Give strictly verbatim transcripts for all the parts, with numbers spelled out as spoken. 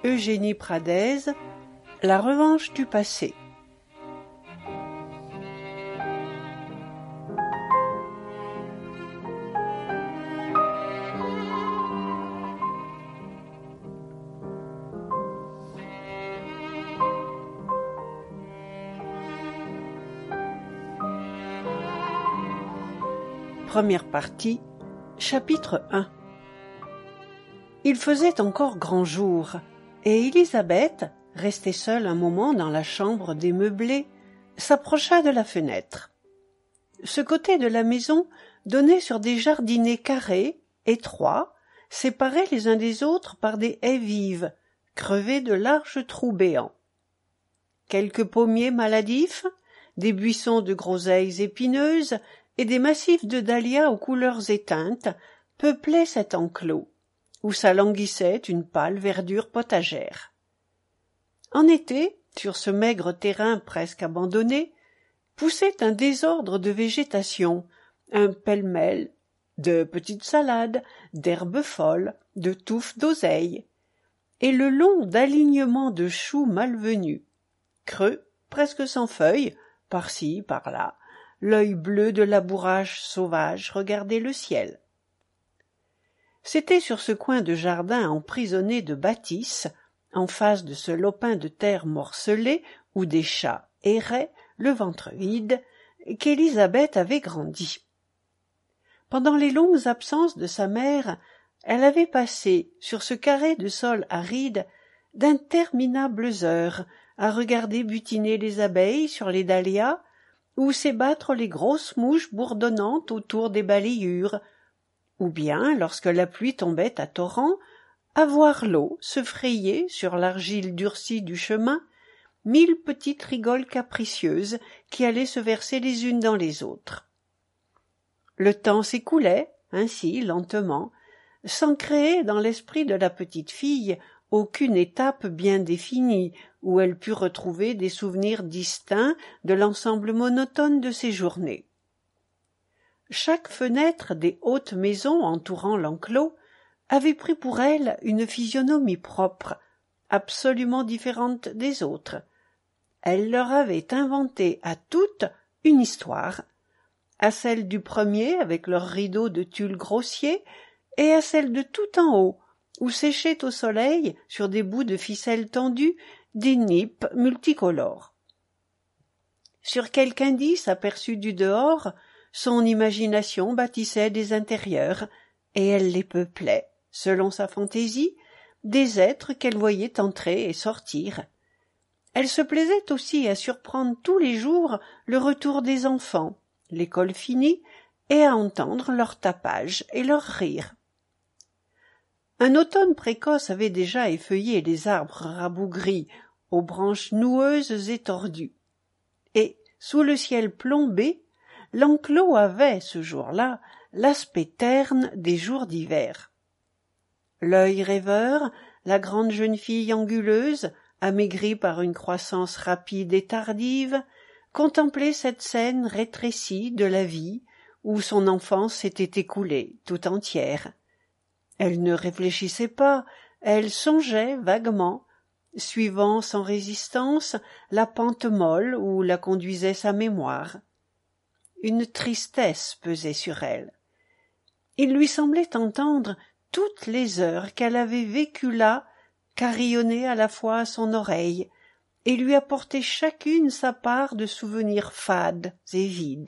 Eugénie Pradez, La revanche du passé. Première partie, chapitre un. Il faisait encore grand jour, et Élisabeth, restée seule un moment dans la chambre démeublée, s'approcha de la fenêtre. Ce côté de la maison donnait sur des jardinets carrés, étroits, séparés les uns des autres par des haies vives, crevées de larges trous béants. Quelques pommiers maladifs, des buissons de groseilles épineuses et des massifs de dahlias aux couleurs éteintes peuplaient cet enclos, où s'alanguissait une pâle verdure potagère. En été, sur ce maigre terrain presque abandonné, poussait un désordre de végétation, un pêle-mêle de petites salades, d'herbes folles, de touffes d'oseille, et le long d'alignements de choux malvenus, creux, presque sans feuilles, par-ci, par-là, l'œil bleu de labourage sauvage regardait le ciel. C'était sur ce coin de jardin emprisonné de bâtisses, en face de ce lopin de terre morcelé où des chats erraient, le ventre vide, qu'Élisabeth avait grandi. Pendant les longues absences de sa mère, elle avait passé, sur ce carré de sol aride, d'interminables heures à regarder butiner les abeilles sur les dahlias, ou s'ébattre les grosses mouches bourdonnantes autour des balayures, ou bien, lorsque la pluie tombait à torrents, à voir l'eau se frayer sur l'argile durcie du chemin, mille petites rigoles capricieuses qui allaient se verser les unes dans les autres. Le temps s'écoulait, ainsi, lentement, sans créer dans l'esprit de la petite fille aucune étape bien définie où elle pût retrouver des souvenirs distincts de l'ensemble monotone de ses journées. Chaque fenêtre des hautes maisons entourant l'enclos avait pris pour elle une physionomie propre, absolument différente des autres. Elle leur avait inventé à toutes une histoire, à celle du premier avec leurs rideaux de tulle grossier, et à celle de tout en haut, où séchaient au soleil, sur des bouts de ficelle tendus, des nippes multicolores. Sur quelque indice aperçu du dehors, son imagination bâtissait des intérieurs, et elle les peuplait, selon sa fantaisie, des êtres qu'elle voyait entrer et sortir. Elle se plaisait aussi à surprendre tous les jours le retour des enfants, l'école finie, et à entendre leur tapage et leur rire. Un automne précoce avait déjà effeuillé les arbres rabougris, aux branches noueuses et tordues. Et, sous le ciel plombé, l'enclos avait, ce jour-là, l'aspect terne des jours d'hiver. L'œil rêveur, la grande jeune fille anguleuse, amaigrie par une croissance rapide et tardive, contemplait cette scène rétrécie de la vie où son enfance s'était écoulée tout entière. Elle ne réfléchissait pas, elle songeait vaguement, suivant sans résistance la pente molle où la conduisait sa mémoire. Une tristesse pesait sur elle. Il lui semblait entendre toutes les heures qu'elle avait vécues là carillonner à la fois à son oreille et lui apporter chacune sa part de souvenirs fades et vides.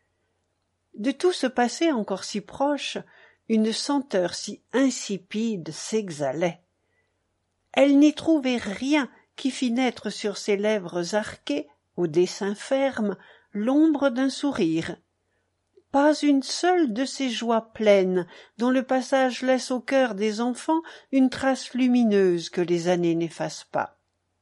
De tout ce passé encore si proche, une senteur si insipide s'exhalait. Elle n'y trouvait rien qui fît naître sur ses lèvres arquées, au dessin ferme, l'ombre d'un sourire. Pas une seule de ces joies pleines dont le passage laisse au cœur des enfants une trace lumineuse que les années n'effacent pas.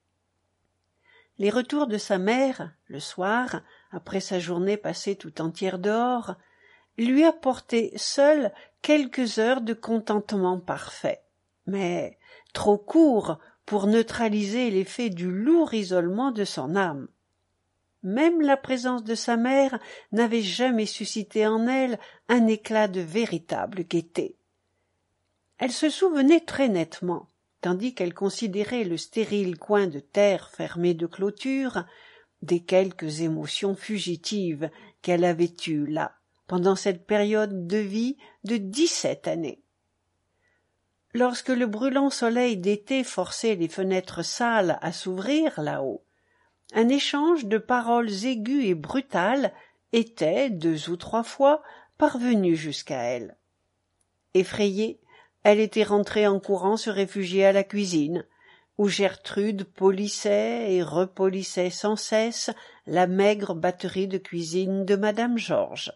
Les retours de sa mère, le soir, après sa journée passée tout entière dehors, lui apportaient seuls quelques heures de contentement parfait, mais trop courts pour neutraliser l'effet du lourd isolement de son âme. Même la présence de sa mère n'avait jamais suscité en elle un éclat de véritable gaieté. Elle se souvenait très nettement, tandis qu'elle considérait le stérile coin de terre fermé de clôtures, des quelques émotions fugitives qu'elle avait eues là, pendant cette période de vie de dix-sept années. Lorsque le brûlant soleil d'été forçait les fenêtres sales à s'ouvrir là-haut, un échange de paroles aiguës et brutales était, deux ou trois fois, parvenu jusqu'à elle. Effrayée, elle était rentrée en courant se réfugier à la cuisine, où Gertrude polissait et repolissait sans cesse la maigre batterie de cuisine de madame Georges.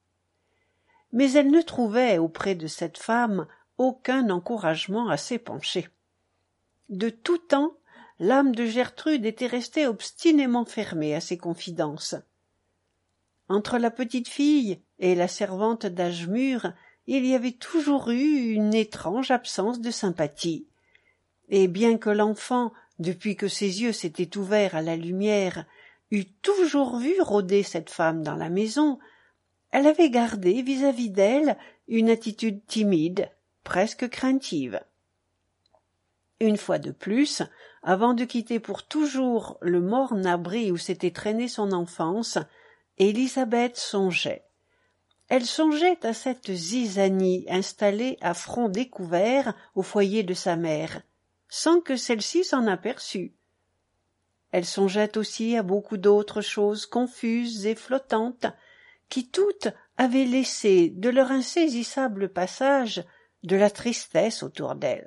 Mais elle ne trouvait auprès de cette femme aucun encouragement à s'épancher. De tout temps, l'âme de Gertrude était restée obstinément fermée à ses confidences. Entre la petite fille et la servante d'âge mûr, il y avait toujours eu une étrange absence de sympathie. Et bien que l'enfant, depuis que ses yeux s'étaient ouverts à la lumière, eût toujours vu rôder cette femme dans la maison, elle avait gardé vis-à-vis d'elle une attitude timide, presque craintive. Une fois de plus, avant de quitter pour toujours le morne abri où s'était traînée son enfance, Élisabeth songeait. Elle songeait à cette zizanie installée à front découvert au foyer de sa mère, sans que celle-ci s'en aperçût. Elle songeait aussi à beaucoup d'autres choses confuses et flottantes, qui toutes avaient laissé de leur insaisissable passage de la tristesse autour d'elle.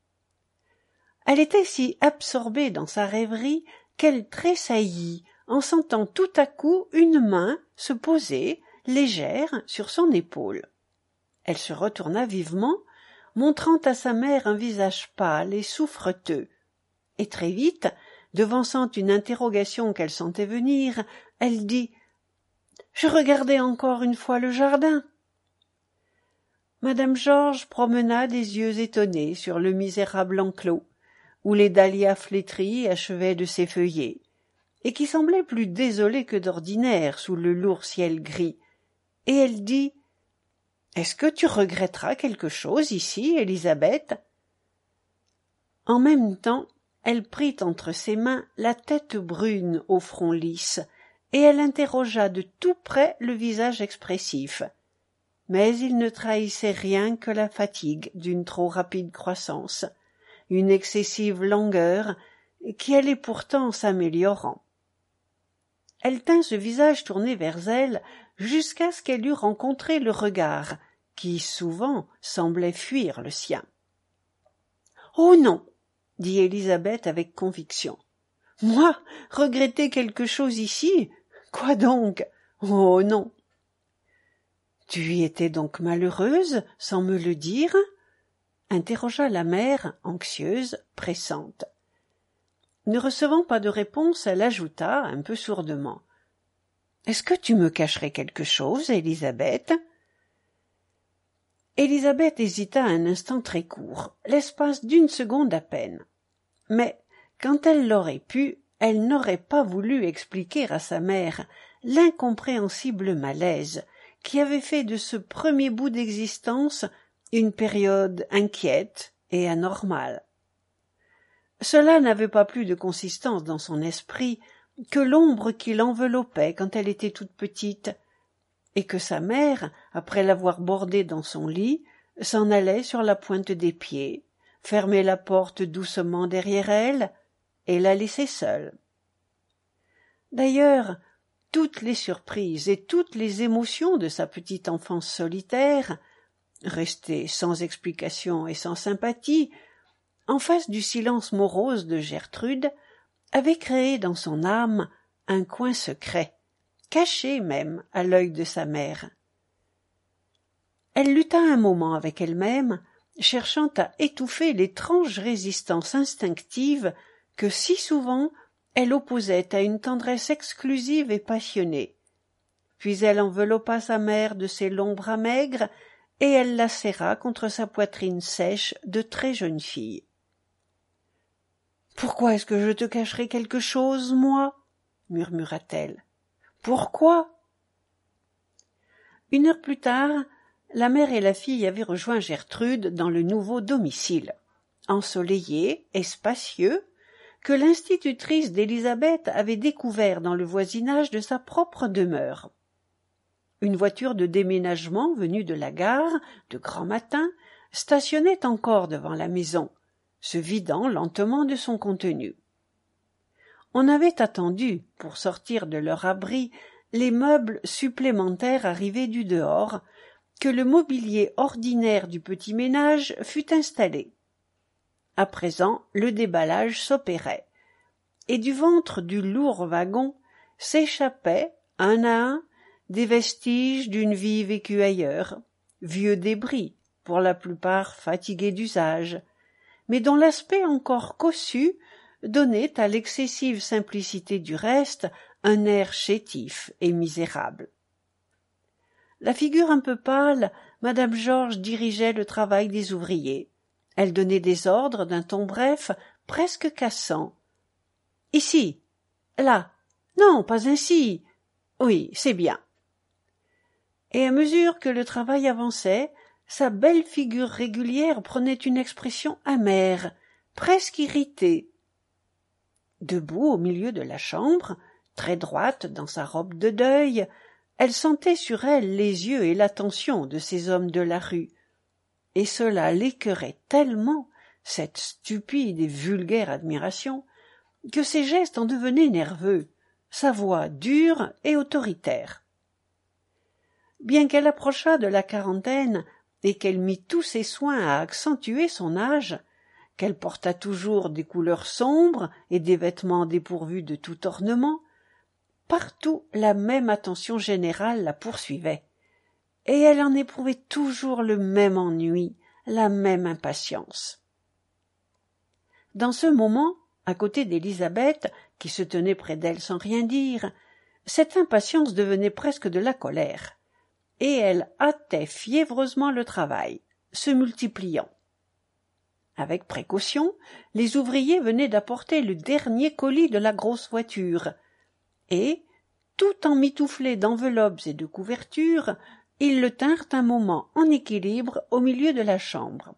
Elle était si absorbée dans sa rêverie qu'elle tressaillit en sentant tout à coup une main se poser, légère, sur son épaule. Elle se retourna vivement, montrant à sa mère un visage pâle et souffreteux, et très vite, devançant une interrogation qu'elle sentait venir, elle dit « Je regardais encore une fois le jardin. » Madame Georges promena des yeux étonnés sur le misérable enclos, où les dahlias flétris achevaient de s'effeuiller, et qui semblait plus désolé que d'ordinaire sous le lourd ciel gris, et elle dit « Est-ce que tu regretteras quelque chose ici, Élisabeth ?» En même temps, elle prit entre ses mains la tête brune au front lisse, et elle interrogea de tout près le visage expressif. Mais il ne trahissait rien que la fatigue d'une trop rapide croissance, une excessive langueur qui allait pourtant s'améliorant. Elle tint ce visage tourné vers elle jusqu'à ce qu'elle eût rencontré le regard, qui souvent semblait fuir le sien. « Oh non !» dit Élisabeth avec conviction. « Moi, regretter quelque chose ici ? Quoi donc ? Oh non !»« Tu y étais donc malheureuse, sans me le dire ?» interrogea la mère, anxieuse, pressante. Ne recevant pas de réponse, elle ajouta, un peu sourdement. « Est-ce que tu me cacherais quelque chose, Élisabeth ?» Élisabeth hésita un instant très court, l'espace d'une seconde à peine. Mais, quand elle l'aurait pu, elle n'aurait pas voulu expliquer à sa mère l'incompréhensible malaise qui avait fait de ce premier bout d'existence une période inquiète et anormale. Cela n'avait pas plus de consistance dans son esprit que l'ombre qui l'enveloppait quand elle était toute petite, et que sa mère, après l'avoir bordée dans son lit, s'en allait sur la pointe des pieds, fermait la porte doucement derrière elle et la laissait seule. D'ailleurs, toutes les surprises et toutes les émotions de sa petite enfance solitaire, restée sans explication et sans sympathie, en face du silence morose de Gertrude, avaient créé dans son âme un coin secret, caché même à l'œil de sa mère. Elle lutta un moment avec elle-même, cherchant à étouffer l'étrange résistance instinctive que si souvent elle opposait à une tendresse exclusive et passionnée. Puis elle enveloppa sa mère de ses longs bras maigres et elle la serra contre sa poitrine sèche de très jeune fille. « Pourquoi est-ce que je te cacherai quelque chose, moi ?» murmura-t-elle. « Pourquoi ?» Une heure plus tard, la mère et la fille avaient rejoint Gertrude dans le nouveau domicile. ensoleillé et spacieux, que l'institutrice d'Élisabeth avait découvert dans le voisinage de sa propre demeure. Une voiture de déménagement venue de la gare, de grand matin, stationnait encore devant la maison, se vidant lentement de son contenu. On avait attendu, pour sortir de leur abri, les meubles supplémentaires arrivés du dehors, que le mobilier ordinaire du petit ménage fût installé. À présent, le déballage s'opérait, et du ventre du lourd wagon s'échappaient, un à un, des vestiges d'une vie vécue ailleurs, vieux débris, pour la plupart fatigués d'usage, mais dont l'aspect encore cossu donnait à l'excessive simplicité du reste un air chétif et misérable. La figure un peu pâle, madame Georges dirigeait le travail des ouvriers. Elle donnait des ordres d'un ton bref, presque cassant. « Ici, là, non, pas ainsi. Oui, c'est bien. » Et à mesure que le travail avançait, sa belle figure régulière prenait une expression amère, presque irritée. Debout au milieu de la chambre, très droite dans sa robe de deuil, elle sentait sur elle les yeux et l'attention de ces hommes de la rue, et cela l'écœurait tellement, cette stupide et vulgaire admiration, que ses gestes en devenaient nerveux, sa voix dure et autoritaire. Bien qu'elle approchât de la quarantaine et qu'elle mît tous ses soins à accentuer son âge, qu'elle portât toujours des couleurs sombres et des vêtements dépourvus de tout ornement, partout la même attention générale la poursuivait, et elle en éprouvait toujours le même ennui, la même impatience. Dans ce moment, à côté d'Élisabeth, qui se tenait près d'elle sans rien dire, cette impatience devenait presque de la colère, et elle hâtait fiévreusement le travail, se multipliant. Avec précaution, les ouvriers venaient d'apporter le dernier colis de la grosse voiture, et, tout emmitouflé d'enveloppes et de couvertures, ils le tinrent un moment en équilibre au milieu de la chambre.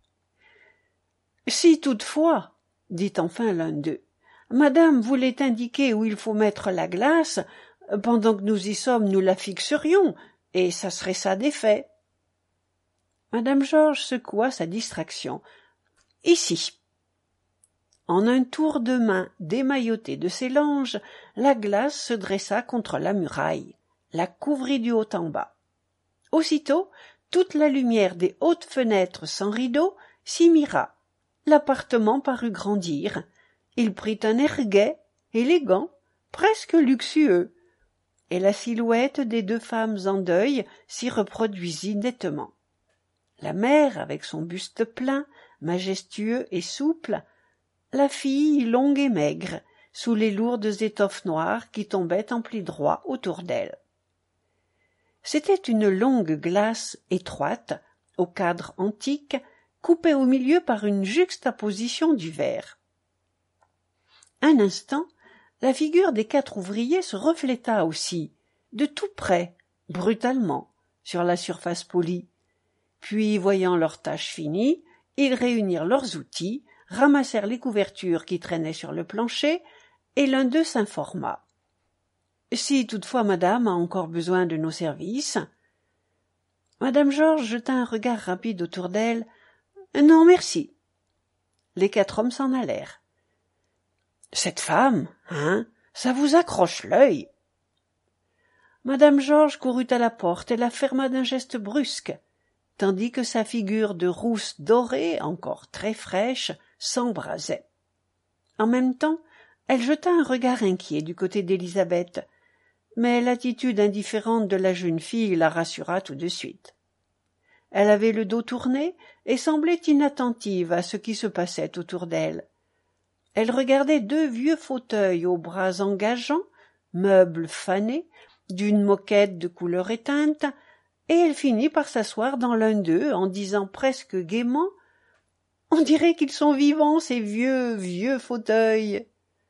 « Si toutefois, dit enfin l'un d'eux, madame voulait indiquer où il faut mettre la glace, pendant que nous y sommes nous la fixerions, et ça serait ça d'effet. » Madame Georges secoua sa distraction. « Ici. » En un tour de main démailloté de ses langes, la glace se dressa contre la muraille, la couvrit du haut en bas. Aussitôt, toute la lumière des hautes fenêtres sans rideaux s'y mira. L'appartement parut grandir. Il prit un air gai, élégant, presque luxueux, et la silhouette des deux femmes en deuil s'y reproduisit nettement. La mère, avec son buste plein, majestueux et souple, la fille longue et maigre, sous les lourdes étoffes noires qui tombaient en plis droits autour d'elle. C'était une longue glace étroite, au cadre antique, coupée au milieu par une juxtaposition du verre. Un instant, la figure des quatre ouvriers se refléta aussi, de tout près, brutalement, sur la surface polie. Puis, voyant leur tâche finie, ils réunirent leurs outils, ramassèrent les couvertures qui traînaient sur le plancher, et l'un d'eux s'informa. « Si toutefois madame a encore besoin de nos services… » Madame Georges jeta un regard rapide autour d'elle. « Non, merci. » Les quatre hommes s'en allèrent. « Cette femme, hein, ça vous accroche l'œil !» Madame Georges courut à la porte et la ferma d'un geste brusque, tandis que sa figure de rousse dorée, encore très fraîche, s'embrasait. En même temps, elle jeta un regard inquiet du côté d'Élisabeth, mais l'attitude indifférente de la jeune fille la rassura tout de suite. Elle avait le dos tourné et semblait inattentive à ce qui se passait autour d'elle. Elle regardait deux vieux fauteuils aux bras engageants, meubles fanés, d'une moquette de couleur éteinte, et elle finit par s'asseoir dans l'un d'eux en disant presque gaiement « On dirait qu'ils sont vivants, ces vieux, vieux fauteuils !»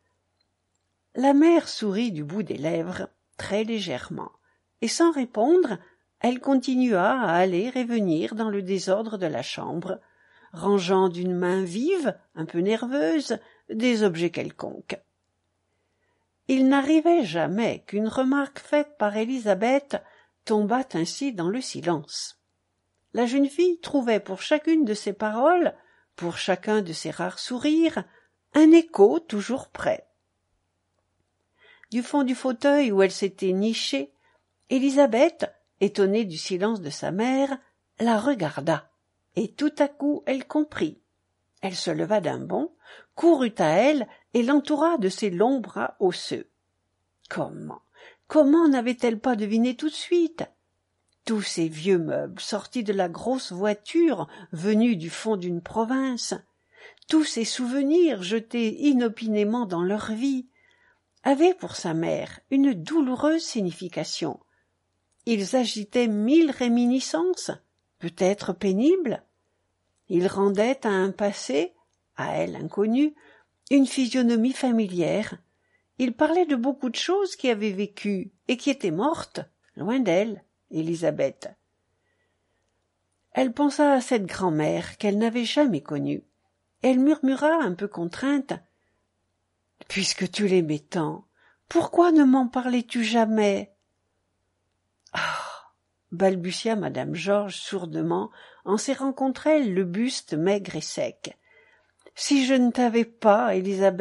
La mère sourit du bout des lèvres, très légèrement, et sans répondre, elle continua à aller et venir dans le désordre de la chambre, rangeant d'une main vive, un peu nerveuse, des objets quelconques. Il n'arrivait jamais qu'une remarque faite par Élisabeth tombât ainsi dans le silence. La jeune fille trouvait pour chacune de ses paroles, pour chacun de ses rares sourires, un écho toujours prêt. Du fond du fauteuil où elle s'était nichée, Élisabeth, étonnée du silence de sa mère, la regarda, et tout à coup elle comprit. Elle se leva d'un bond, courut à elle et l'entoura de ses longs bras osseux. Comment, comment n'avait-elle pas deviné tout de suite? Tous ces vieux meubles sortis de la grosse voiture venue du fond d'une province, tous ces souvenirs jetés inopinément dans leur vie, avaient pour sa mère une douloureuse signification. Ils agitaient mille réminiscences, peut-être pénibles. Ils rendaient à un passé, à elle inconnu, une physionomie familière. Ils parlaient de beaucoup de choses qui avaient vécu et qui étaient mortes, loin d'elle, Élisabeth. Elle pensa à cette grand-mère qu'elle n'avait jamais connue. Elle murmura un peu contrainte. « Puisque tu l'aimais tant, pourquoi ne m'en parlais-tu jamais ?»« Ah !» balbutia madame Georges sourdement en serrant contre elle le buste maigre et sec. « Si je ne t'avais pas, Élisabeth !»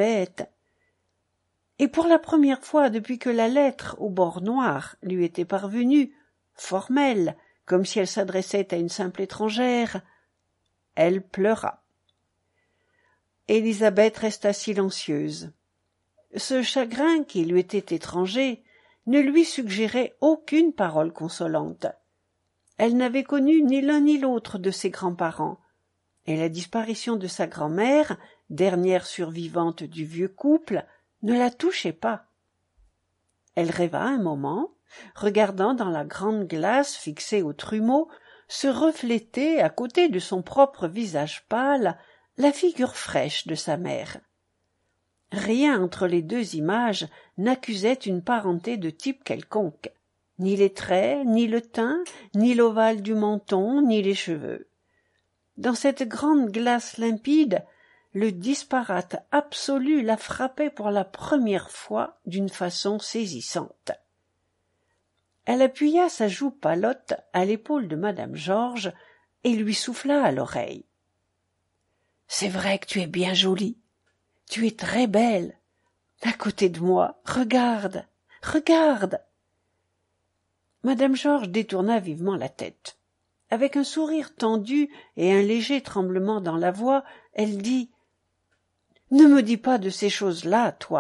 Et pour la première fois depuis que la lettre au bord noir lui était parvenue, formelle, comme si elle s'adressait à une simple étrangère, elle pleura. Élisabeth resta silencieuse. Ce chagrin qui lui était étranger ne lui suggérait aucune parole consolante. Elle n'avait connu ni l'un ni l'autre de ses grands-parents, et la disparition de sa grand-mère, dernière survivante du vieux couple, ne la touchait pas. Elle rêva un moment, regardant dans la grande glace fixée au trumeau se refléter à côté de son propre visage pâle la figure fraîche de sa mère. Rien entre les deux images n'accusait une parenté de type quelconque, ni les traits, ni le teint, ni l'ovale du menton, ni les cheveux. Dans cette grande glace limpide, le disparate absolu la frappait pour la première fois d'une façon saisissante. Elle appuya sa joue pâlotte à l'épaule de madame Georges et lui souffla à l'oreille. « C'est vrai que tu es bien jolie. Tu es très belle. À côté de moi, regarde, regarde !» Madame Georges détourna vivement la tête. Avec un sourire tendu et un léger tremblement dans la voix, elle dit « Ne me dis pas de ces choses-là, toi !»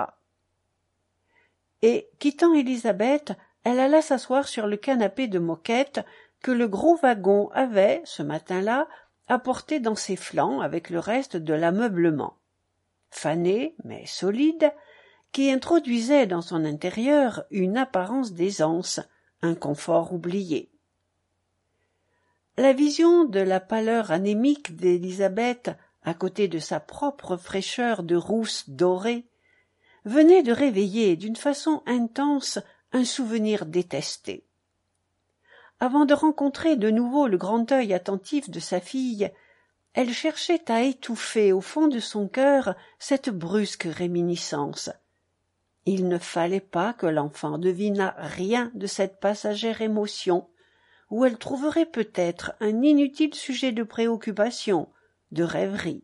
Et, quittant Élisabeth, elle alla s'asseoir sur le canapé de moquette que le gros wagon avait, ce matin-là, apporté dans ses flancs avec le reste de l'ameublement. Fané, mais solide, qui introduisait dans son intérieur une apparence d'aisance, un confort oublié. La vision de la pâleur anémique d'Élisabeth, à côté de sa propre fraîcheur de rousse dorée, venait de réveiller d'une façon intense un souvenir détesté. Avant de rencontrer de nouveau le grand œil attentif de sa fille, elle cherchait à étouffer au fond de son cœur cette brusque réminiscence. Il ne fallait pas que l'enfant devinât rien de cette passagère émotion, où elle trouverait peut-être un inutile sujet de préoccupation, de rêverie.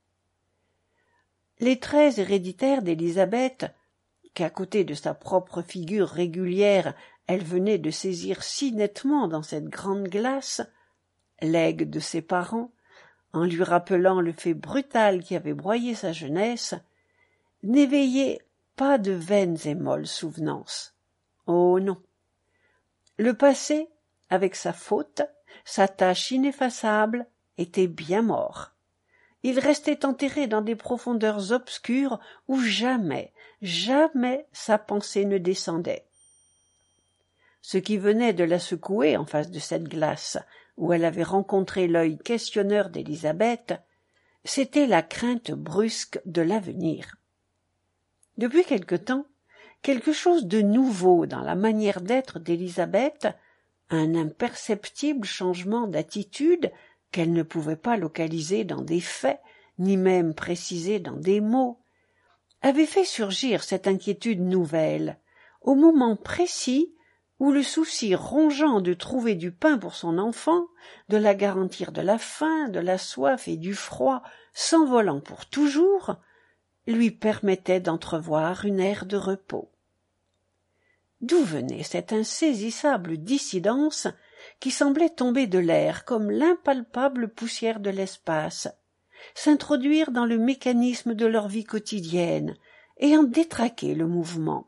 Les traits héréditaires d'Élisabeth, qu'à côté de sa propre figure régulière elle venait de saisir si nettement dans cette grande glace, legs de ses parents, en lui rappelant le fait brutal qui avait broyé sa jeunesse, n'éveillaient pas de vaines et molles souvenances. Oh non! Le passé, avec sa faute, sa tache ineffaçable, était bien mort. Il restait enterré dans des profondeurs obscures où jamais, jamais sa pensée ne descendait. Ce qui venait de la secouer en face de cette glace, où elle avait rencontré l'œil questionneur d'Élisabeth, c'était la crainte brusque de l'avenir. Depuis quelque temps, quelque chose de nouveau dans la manière d'être d'Élisabeth, un imperceptible changement d'attitude, qu'elle ne pouvait pas localiser dans des faits, ni même préciser dans des mots, avait fait surgir cette inquiétude nouvelle, au moment précis où le souci rongeant de trouver du pain pour son enfant, de la garantir de la faim, de la soif et du froid, s'envolant pour toujours, lui permettait d'entrevoir une ère de repos. D'où venait cette insaisissable dissidence qui semblait tomber de l'air comme l'impalpable poussière de l'espace, s'introduire dans le mécanisme de leur vie quotidienne et en détraquer le mouvement?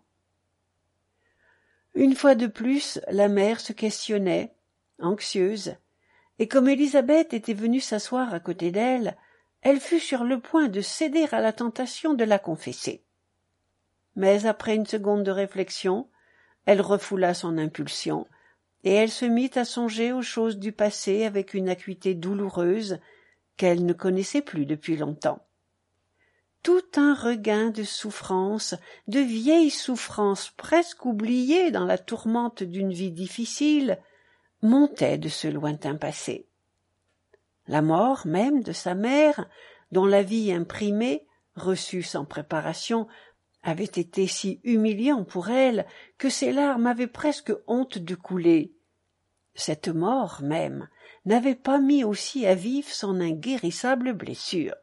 Une fois de plus, la mère se questionnait, anxieuse, et comme Élisabeth était venue s'asseoir à côté d'elle, elle fut sur le point de céder à la tentation de la confesser. Mais après une seconde de réflexion, elle refoula son impulsion, et elle se mit à songer aux choses du passé avec une acuité douloureuse qu'elle ne connaissait plus depuis longtemps. Tout un regain de souffrances, de vieilles souffrances presque oubliées dans la tourmente d'une vie difficile, montait de ce lointain passé. La mort même de sa mère, dont la vie imprimée, reçue sans préparation, avait été si humiliant pour elle que ses larmes avaient presque honte de couler. Cette mort même n'avait pas mis aussi à vif son inguérissable blessure.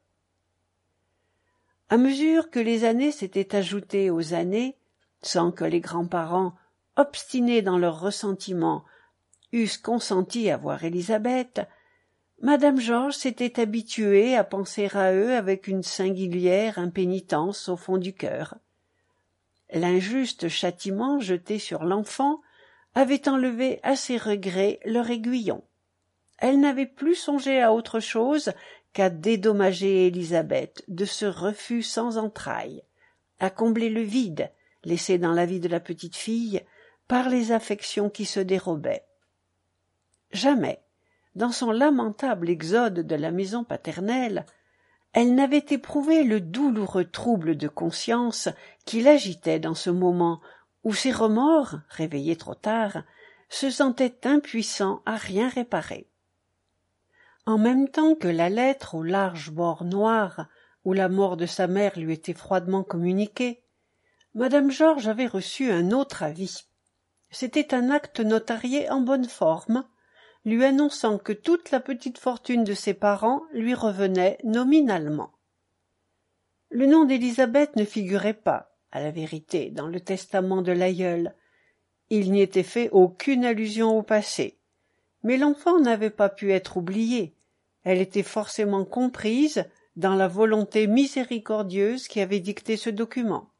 À mesure que les années s'étaient ajoutées aux années, sans que les grands-parents, obstinés dans leurs ressentiments, eussent consenti à voir Élisabeth, madame Georges s'était habituée à penser à eux avec une singulière impénitence au fond du cœur. L'injuste châtiment jeté sur l'enfant avait enlevé à ses regrets leur aiguillon. Elle n'avait plus songé à autre chose qu'à dédommager Élisabeth de ce refus sans entrailles, à combler le vide laissé dans la vie de la petite fille par les affections qui se dérobaient. Jamais, dans son lamentable exode de la maison paternelle, elle n'avait éprouvé le douloureux trouble de conscience qui l'agitait dans ce moment où ses remords, réveillés trop tard, se sentaient impuissants à rien réparer. En même temps que la lettre au large bord noir où la mort de sa mère lui était froidement communiquée, madame Georges avait reçu un autre avis. C'était un acte notarié en bonne forme, lui annonçant que toute la petite fortune de ses parents lui revenait nominalement. Le nom d'Élisabeth ne figurait pas, à la vérité, dans le testament de l'aïeul. Il n'y était fait aucune allusion au passé. Mais l'enfant n'avait pas pu être oubliée. Elle était forcément comprise dans la volonté miséricordieuse qui avait dicté ce document.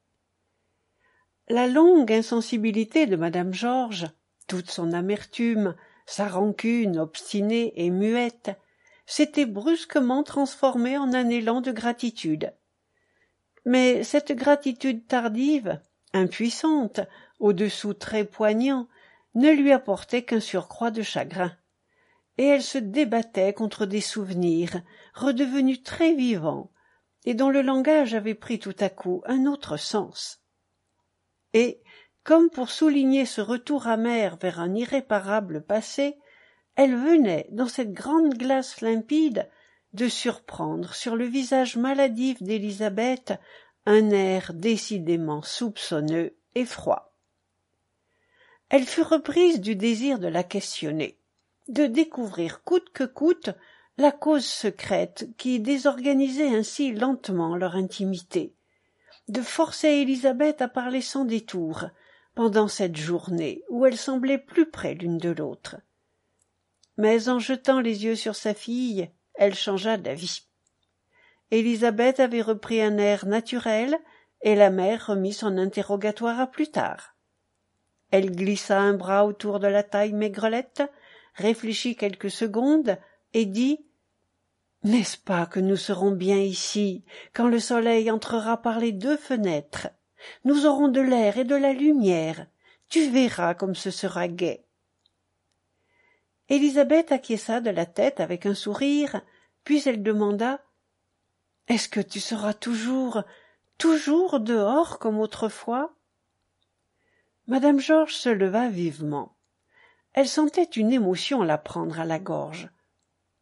La longue insensibilité de madame Georges, toute son amertume, sa rancune obstinée et muette, s'était brusquement transformée en un élan de gratitude. Mais cette gratitude tardive, impuissante, au-dessous très poignant, ne lui apportait qu'un surcroît de chagrin, et elle se débattait contre des souvenirs redevenus très vivants et dont le langage avait pris tout à coup un autre sens. Et, comme pour souligner ce retour amer vers un irréparable passé, elle venait, dans cette grande glace limpide, de surprendre sur le visage maladif d'Élisabeth un air décidément soupçonneux et froid. Elle fut reprise du désir de la questionner, de découvrir coûte que coûte la cause secrète qui désorganisait ainsi lentement leur intimité, de forcer Élisabeth à parler sans détour pendant cette journée où elles semblaient plus près l'une de l'autre. Mais en jetant les yeux sur sa fille, elle changea d'avis. Élisabeth avait repris un air naturel et la mère remit son interrogatoire à plus tard. Elle glissa un bras autour de la taille maigrelette, réfléchit quelques secondes et dit « N'est-ce pas que nous serons bien ici quand le soleil entrera par les deux fenêtres? Nous aurons de l'air et de la lumière. Tu verras comme ce sera gai. » Élisabeth acquiesça de la tête avec un sourire, puis elle demanda « Est-ce que tu seras toujours, toujours dehors comme autrefois ?» Madame Georges se leva vivement. Elle sentait une émotion la prendre à la gorge.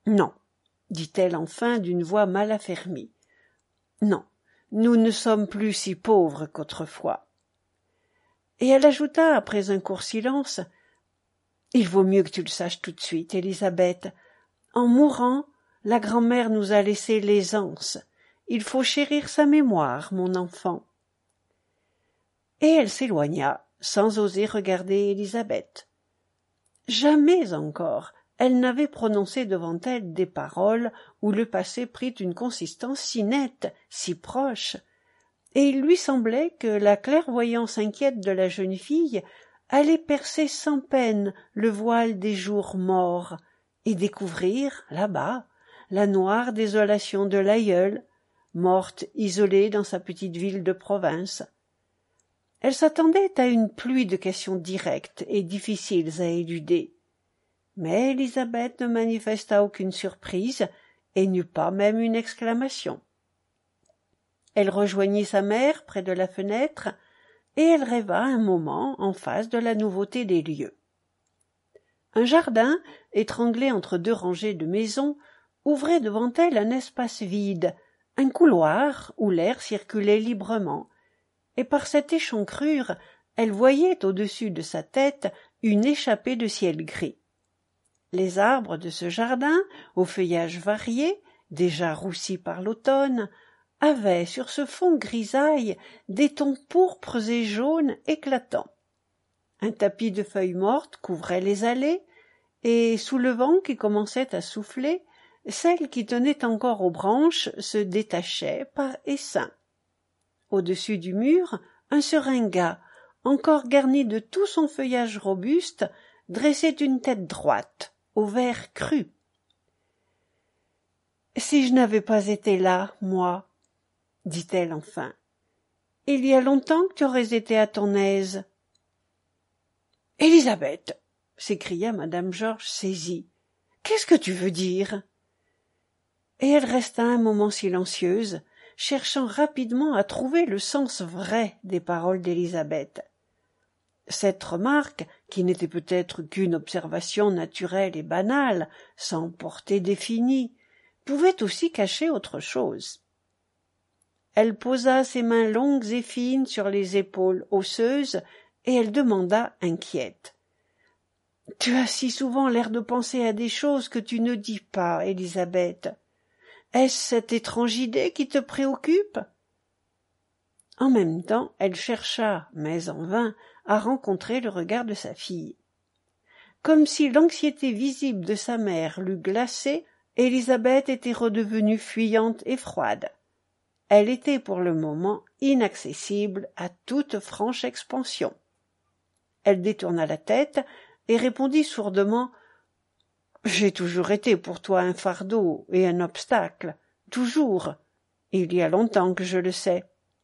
Non, dit-elle enfin d'une voix mal affermie. Non, nous ne sommes plus si pauvres qu'autrefois. Et elle ajouta après un court silence, « Il vaut mieux que tu le saches tout de suite, Élisabeth. En mourant, la grand-mère nous a laissé l'aisance. Il faut chérir sa mémoire, mon enfant. » Et elle s'éloigna, sans oser regarder Élisabeth. Jamais encore elle n'avait prononcé devant elle des paroles où le passé prit une consistance si nette, si proche, et il lui semblait que la clairvoyance inquiète de la jeune fille allait percer sans peine le voile des jours morts et découvrir, là-bas, la noire désolation de l'aïeule, morte isolée dans sa petite ville de province. Elle s'attendait à une pluie de questions directes et difficiles à éluder. Mais Élisabeth ne manifesta aucune surprise et n'eut pas même une exclamation. Elle rejoignit sa mère près de la fenêtre et elle rêva un moment en face de la nouveauté des lieux. Un jardin, étranglé entre deux rangées de maisons, ouvrait devant elle un espace vide, un couloir où l'air circulait librement, et par cette échancrure, elle voyait au-dessus de sa tête une échappée de ciel gris. Les arbres de ce jardin, au feuillage varié, déjà roussis par l'automne, avaient sur ce fond grisaille des tons pourpres et jaunes éclatants. Un tapis de feuilles mortes couvrait les allées, et sous le vent qui commençait à souffler, celles qui tenaient encore aux branches se détachaient par essaims. Au-dessus du mur, un seringa, encore garni de tout son feuillage robuste, dressait une tête droite, au vert cru. « Si je n'avais pas été là, moi, » dit-elle enfin, « il y a longtemps que tu aurais été à ton aise. »« Élisabeth !» s'écria madame Georges saisie. « Qu'est-ce que tu veux dire ?» Et elle resta un moment silencieuse, cherchant rapidement à trouver le sens vrai des paroles d'Élisabeth. Cette remarque, qui n'était peut-être qu'une observation naturelle et banale, sans portée définie, pouvait aussi cacher autre chose. Elle posa ses mains longues et fines sur les épaules osseuses, et elle demanda, inquiète. « Tu as si souvent l'air de penser à des choses que tu ne dis pas, Élisabeth. Est-ce cette étrange idée qui te préoccupe ?» En même temps, elle chercha, mais en vain, à rencontrer le regard de sa fille. Comme si l'anxiété visible de sa mère l'eût glacée, Élisabeth était redevenue fuyante et froide. Elle était pour le moment inaccessible à toute franche expansion. Elle détourna la tête et répondit sourdement « J'ai toujours été pour toi un fardeau et un obstacle, toujours. Il y a longtemps que je le sais. »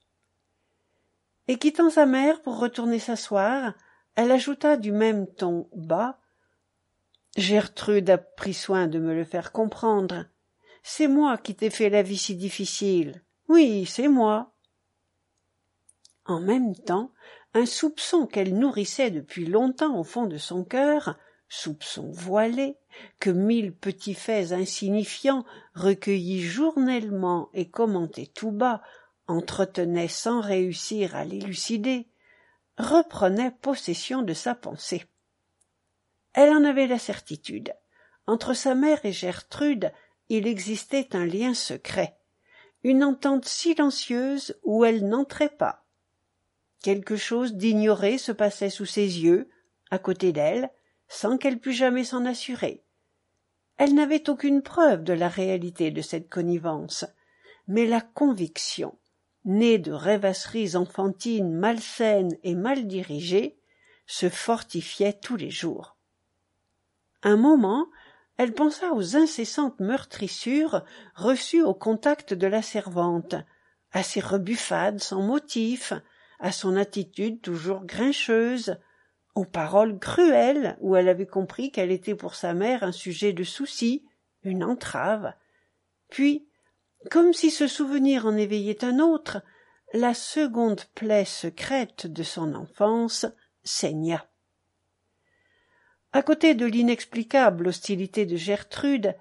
Et quittant sa mère pour retourner s'asseoir, elle ajouta du même ton bas « Gertrude a pris soin de me le faire comprendre. C'est moi qui t'ai fait la vie si difficile. Oui, c'est moi. » En même temps, un soupçon qu'elle nourrissait depuis longtemps au fond de son cœur, soupçon voilé, que mille petits faits insignifiants, recueillis journellement et commentés tout bas, entretenaient sans réussir à l'élucider, reprenait possession de sa pensée. Elle en avait la certitude. Entre sa mère et Gertrude, il existait un lien secret, une entente silencieuse où elle n'entrait pas. Quelque chose d'ignoré se passait sous ses yeux, à côté d'elle, sans qu'elle pût jamais s'en assurer. Elle n'avait aucune preuve de la réalité de cette connivence, mais la conviction, née de rêvasseries enfantines malsaines et mal dirigées, se fortifiait tous les jours. Un moment, elle pensa aux incessantes meurtrissures reçues au contact de la servante, à ses rebuffades sans motif, à son attitude toujours grincheuse, aux paroles cruelles où elle avait compris qu'elle était pour sa mère un sujet de souci, une entrave. Puis, comme si ce souvenir en éveillait un autre, la seconde plaie secrète de son enfance saigna. À côté de l'inexplicable hostilité de Gertrude,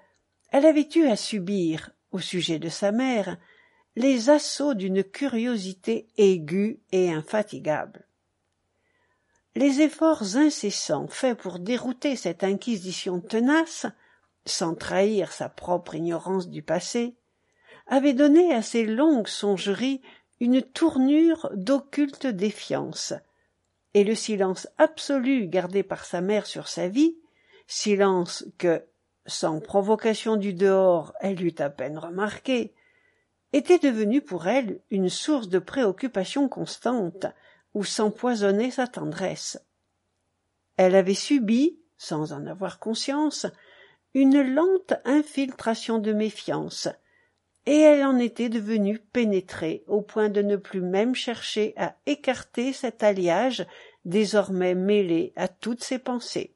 Elle avait eu à subir, au sujet de sa mère, les assauts d'une curiosité aiguë et infatigable. Les efforts incessants faits pour dérouter cette inquisition tenace, sans trahir sa propre ignorance du passé, avaient donné à ces longues songeries une tournure d'occulte défiance, et le silence absolu gardé par sa mère sur sa vie, silence que, sans provocation du dehors, elle eût à peine remarqué, était devenu pour elle une source de préoccupation constante, où s'empoisonnait sa tendresse. Elle avait subi, sans en avoir conscience, une lente infiltration de méfiance, et elle en était devenue pénétrée au point de ne plus même chercher à écarter cet alliage désormais mêlé à toutes ses pensées.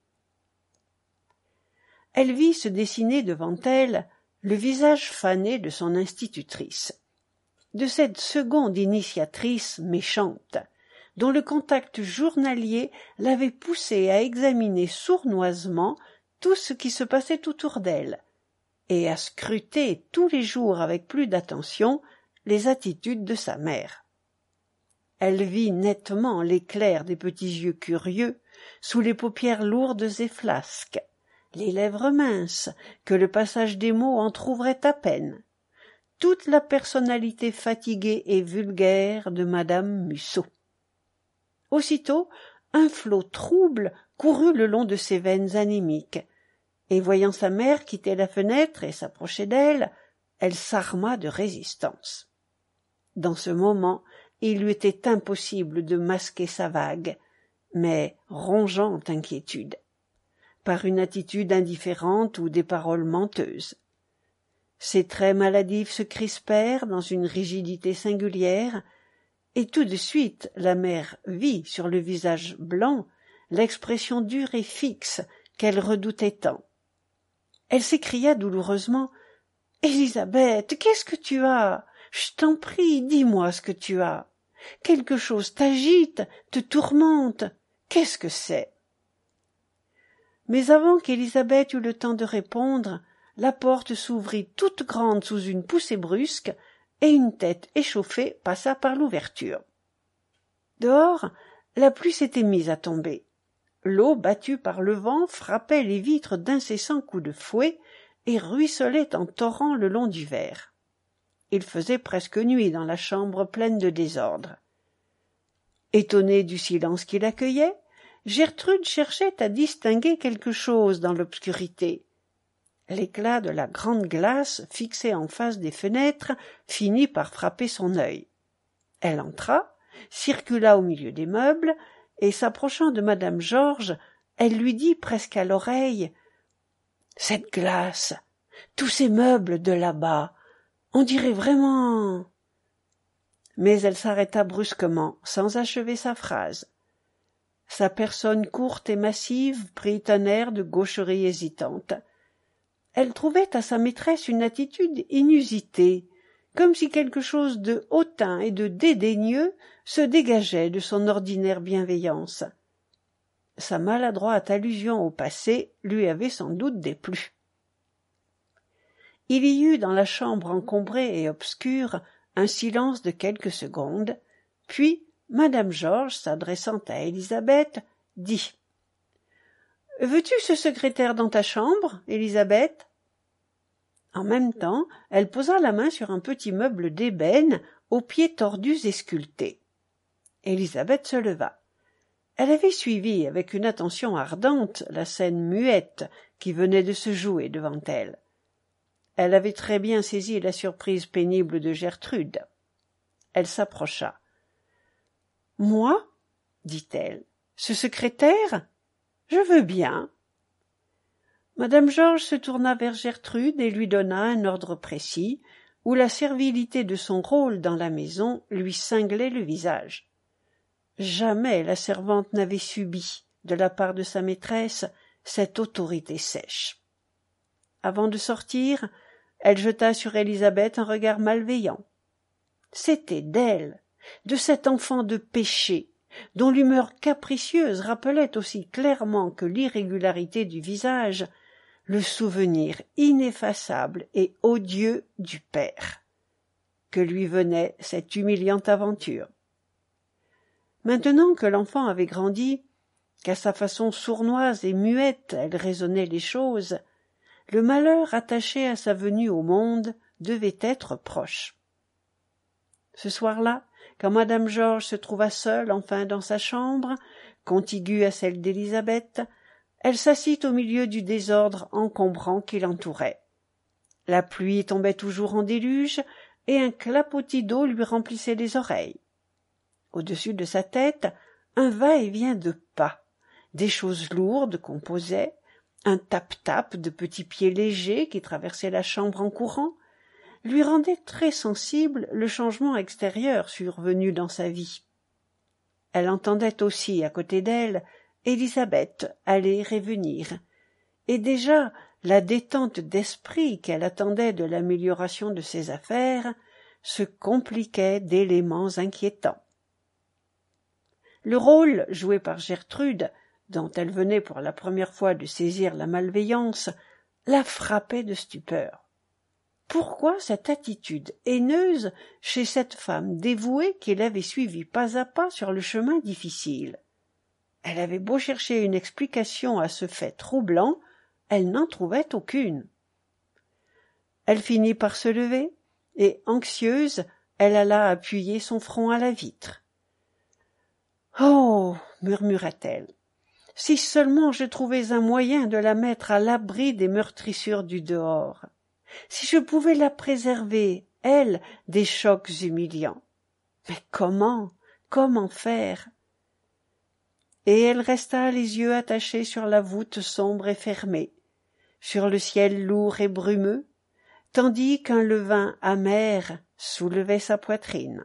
Elle vit se dessiner devant elle le visage fané de son institutrice, de cette seconde initiatrice méchante, dont le contact journalier l'avait poussée à examiner sournoisement tout ce qui se passait autour d'elle, et à scruter tous les jours avec plus d'attention les attitudes de sa mère. Elle vit nettement l'éclair des petits yeux curieux sous les paupières lourdes et flasques, les lèvres minces que le passage des mots entr'ouvrait à peine, toute la personnalité fatiguée et vulgaire de madame Mussot. Aussitôt, un flot trouble courut le long de ses veines anémiques, et voyant sa mère quitter la fenêtre et s'approcher d'elle, elle s'arma de résistance. Dans ce moment, il lui était impossible de masquer sa vague, mais rongeante inquiétude, par une attitude indifférente ou des paroles menteuses. Ses traits maladifs se crispèrent dans une rigidité singulière, et tout de suite la mère vit sur le visage blanc l'expression dure et fixe qu'elle redoutait tant. Elle s'écria douloureusement « Élisabeth, qu'est-ce que tu as? Je t'en prie, dis-moi ce que tu as. Quelque chose t'agite, te tourmente. Qu'est-ce que c'est ?» Mais avant qu'Élisabeth eût le temps de répondre, la porte s'ouvrit toute grande sous une poussée brusque, et une tête échauffée passa par l'ouverture. Dehors, la pluie s'était mise à tomber. L'eau battue par le vent frappait les vitres d'incessants coups de fouet et ruisselait en torrents le long du verre. Il faisait presque nuit dans la chambre pleine de désordre. Étonnée du silence qui l'accueillait, Gertrude cherchait à distinguer quelque chose dans l'obscurité. L'éclat de la grande glace fixée en face des fenêtres finit par frapper son œil. Elle entra, circula au milieu des meubles, et s'approchant de madame Georges, elle lui dit presque à l'oreille « Cette glace, tous ces meubles de là-bas, on dirait vraiment… » Mais elle s'arrêta brusquement, sans achever sa phrase. Sa personne courte et massive prit un air de gaucherie hésitante. Elle trouvait à sa maîtresse une attitude inusitée, comme si quelque chose de hautain et de dédaigneux se dégageait de son ordinaire bienveillance. Sa maladroite allusion au passé lui avait sans doute déplu. Il y eut dans la chambre encombrée et obscure un silence de quelques secondes, puis madame Georges, s'adressant à Élisabeth, dit « Veux-tu ce secrétaire dans ta chambre, Élisabeth ?» En même temps, elle posa la main sur un petit meuble d'ébène aux pieds tordus et sculptés. Élisabeth se leva. Elle avait suivi avec une attention ardente la scène muette qui venait de se jouer devant elle. Elle avait très bien saisi la surprise pénible de Gertrude. Elle s'approcha. « Moi » dit-elle. « Ce secrétaire ? Je veux bien. » Madame Georges se tourna vers Gertrude et lui donna un ordre précis, où la servilité de son rôle dans la maison lui cinglait le visage. Jamais la servante n'avait subi, de la part de sa maîtresse, cette autorité sèche. Avant de sortir, elle jeta sur Élisabeth un regard malveillant. C'était d'elle, de cet enfant de péché, dont l'humeur capricieuse rappelait aussi clairement que l'irrégularité du visage le souvenir ineffaçable et odieux du père. Que lui venait cette humiliante aventure? Maintenant que l'enfant avait grandi, qu'à sa façon sournoise et muette elle raisonnait les choses, le malheur attaché à sa venue au monde devait être proche. Ce soir-là, quand madame Georges se trouva seule enfin dans sa chambre, contiguë à celle d'Élisabeth, elle s'assit au milieu du désordre encombrant qui l'entourait. La pluie tombait toujours en déluge, et un clapotis d'eau lui remplissait les oreilles. Au-dessus de sa tête, un va-et-vient de pas, des choses lourdes qu'on posait, un tap-tap de petits pieds légers qui traversaient la chambre en courant, lui rendait très sensible le changement extérieur survenu dans sa vie. Elle entendait aussi, à côté d'elle, Élisabeth aller et venir, et déjà la détente d'esprit qu'elle attendait de l'amélioration de ses affaires se compliquait d'éléments inquiétants. Le rôle joué par Gertrude, dont elle venait pour la première fois de saisir la malveillance, la frappait de stupeur. Pourquoi cette attitude haineuse chez cette femme dévouée qu'il avait suivie pas à pas sur le chemin difficile? Elle avait beau chercher une explication à ce fait troublant, elle n'en trouvait aucune. Elle finit par se lever, et, anxieuse, elle alla appuyer son front à la vitre. « Oh » murmura-t-elle, « si seulement je trouvais un moyen de la mettre à l'abri des meurtrissures du dehors, si je pouvais la préserver, elle, des chocs humiliants. Mais comment, comment faire ?» Et elle resta les yeux attachés sur la voûte sombre et fermée, sur le ciel lourd et brumeux, tandis qu'un levain amer soulevait sa poitrine.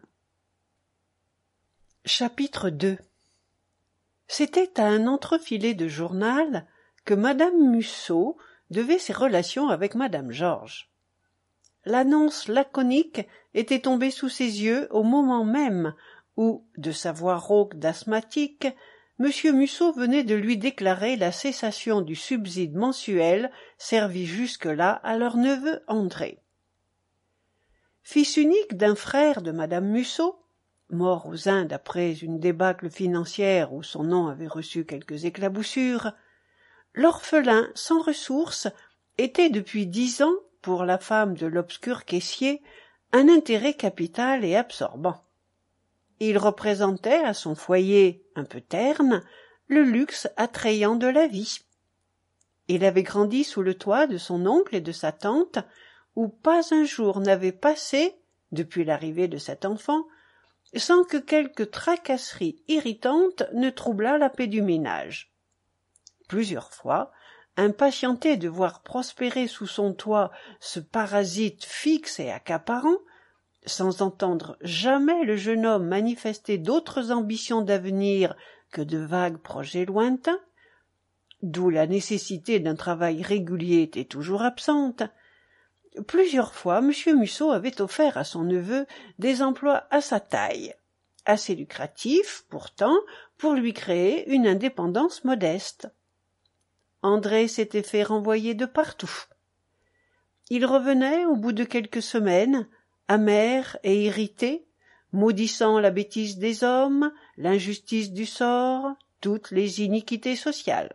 Chapitre deux. C'était à un entrefilet de journal que madame Mussot devait ses relations avec madame Georges. L'annonce laconique était tombée sous ses yeux au moment même où, de sa voix rauque d'asthmatique, Monsieur Mussot venait de lui déclarer la cessation du subside mensuel servi jusque-là à leur neveu André. Fils unique d'un frère de madame Mussot, mort aux Indes après une débâcle financière où son nom avait reçu quelques éclaboussures, l'orphelin sans ressources était depuis dix ans, pour la femme de l'obscur caissier, un intérêt capital et absorbant. Il représentait à son foyer un peu terne le luxe attrayant de la vie. Il avait grandi sous le toit de son oncle et de sa tante, où pas un jour n'avait passé, depuis l'arrivée de cet enfant, sans que quelque tracasserie irritante ne troublât la paix du ménage. Plusieurs fois, impatienté de voir prospérer sous son toit ce parasite fixe et accaparant, sans entendre jamais le jeune homme manifester d'autres ambitions d'avenir que de vagues projets lointains, d'où la nécessité d'un travail régulier était toujours absente, plusieurs fois M. Mussot avait offert à son neveu des emplois à sa taille, assez lucratifs, pourtant, pour lui créer une indépendance modeste. André s'était fait renvoyer de partout. Il revenait au bout de quelques semaines, amer et irrité, maudissant la bêtise des hommes, l'injustice du sort, toutes les iniquités sociales.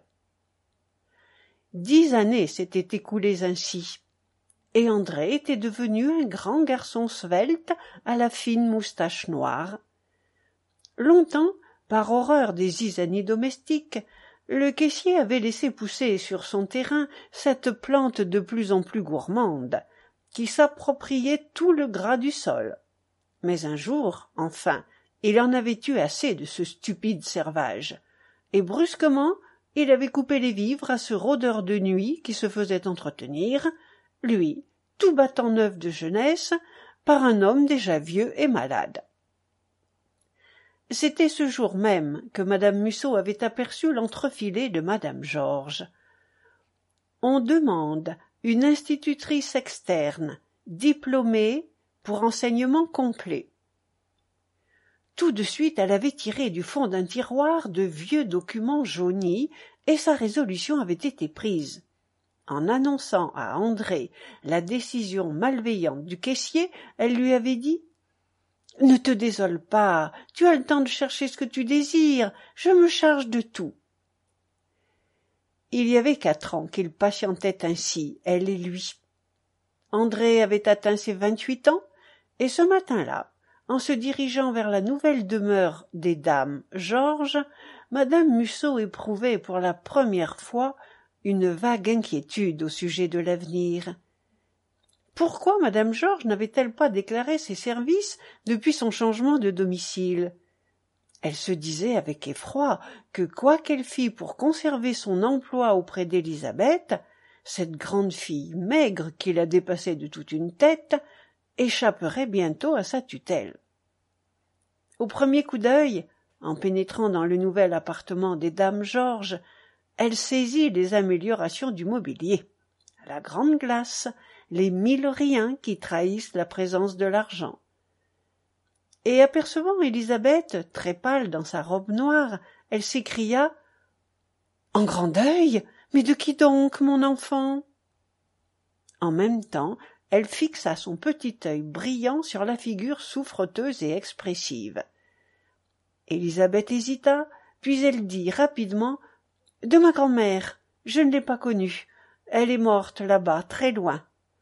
Dix années s'étaient écoulées ainsi, et André était devenu un grand garçon svelte à la fine moustache noire. Longtemps, par horreur des zizanies domestiques, le caissier avait laissé pousser sur son terrain cette plante de plus en plus gourmande, qui s'appropriait tout le gras du sol. Mais un jour, enfin, il en avait eu assez de ce stupide servage, et brusquement il avait coupé les vivres à ce rôdeur de nuit qui se faisait entretenir, lui, tout battant neuf de jeunesse, par un homme déjà vieux et malade. C'était ce jour même que madame Mussot avait aperçu l'entrefilet de madame Georges. On demande une institutrice externe, diplômée, pour enseignement complet. Tout de suite elle avait tiré du fond d'un tiroir de vieux documents jaunis, et sa résolution avait été prise. En annonçant à André la décision malveillante du caissier, elle lui avait dit « Ne te désole pas, tu as le temps de chercher ce que tu désires, je me charge de tout. » Il y avait quatre ans qu'ils patientaient ainsi, elle et lui. André avait atteint ses vingt-huit ans, et ce matin-là, en se dirigeant vers la nouvelle demeure des dames Georges, madame Mussot éprouvait pour la première fois une vague inquiétude au sujet de l'avenir. Pourquoi madame Georges n'avait-elle pas déclaré ses services depuis son changement de domicile? Elle se disait avec effroi que quoi qu'elle fît pour conserver son emploi auprès d'Élisabeth, cette grande fille maigre qui la dépassait de toute une tête échapperait bientôt à sa tutelle. Au premier coup d'œil, en pénétrant dans le nouvel appartement des dames Georges, elle saisit les améliorations du mobilier, la grande glace, les mille riens qui trahissent la présence de l'argent. Et apercevant Élisabeth, très pâle dans sa robe noire, elle s'écria « En grand deuil? Mais de qui donc, mon enfant ?» En même temps, elle fixa son petit œil brillant sur la figure souffreteuse et expressive. Élisabeth hésita, puis elle dit rapidement « De ma grand-mère, je ne l'ai pas connue. Elle est morte là-bas, très loin. »«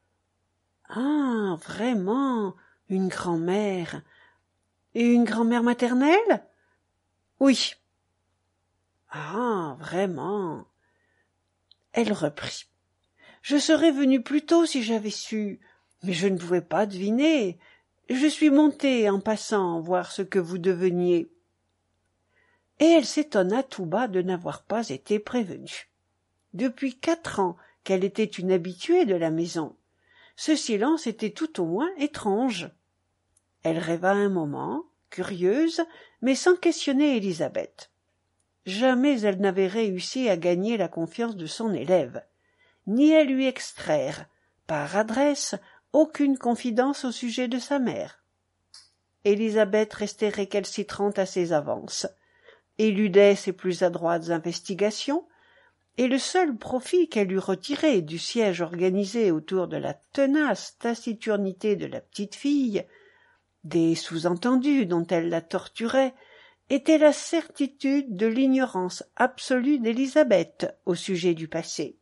Ah, vraiment, une grand-mère. Et une grand-mère maternelle? »« Oui. »« Ah, vraiment. » Elle reprit. « Je serais venue plus tôt si j'avais su, mais je ne pouvais pas deviner. Je suis montée en passant voir ce que vous deveniez. » Et elle s'étonna tout bas de n'avoir pas été prévenue. Depuis quatre ans qu'elle était une habituée de la maison, ce silence était tout au moins étrange. Elle rêva un moment, curieuse, mais sans questionner Élisabeth. Jamais elle n'avait réussi à gagner la confiance de son élève, ni à lui extraire, par adresse, aucune confidence au sujet de sa mère. Élisabeth restait récalcitrante à ses avances, éludait ses plus adroites investigations, et le seul profit qu'elle eût retiré du siège organisé autour de la tenace taciturnité de la petite fille, des sous-entendus dont elle la torturait, était la certitude de l'ignorance absolue d'Élisabeth au sujet du passé.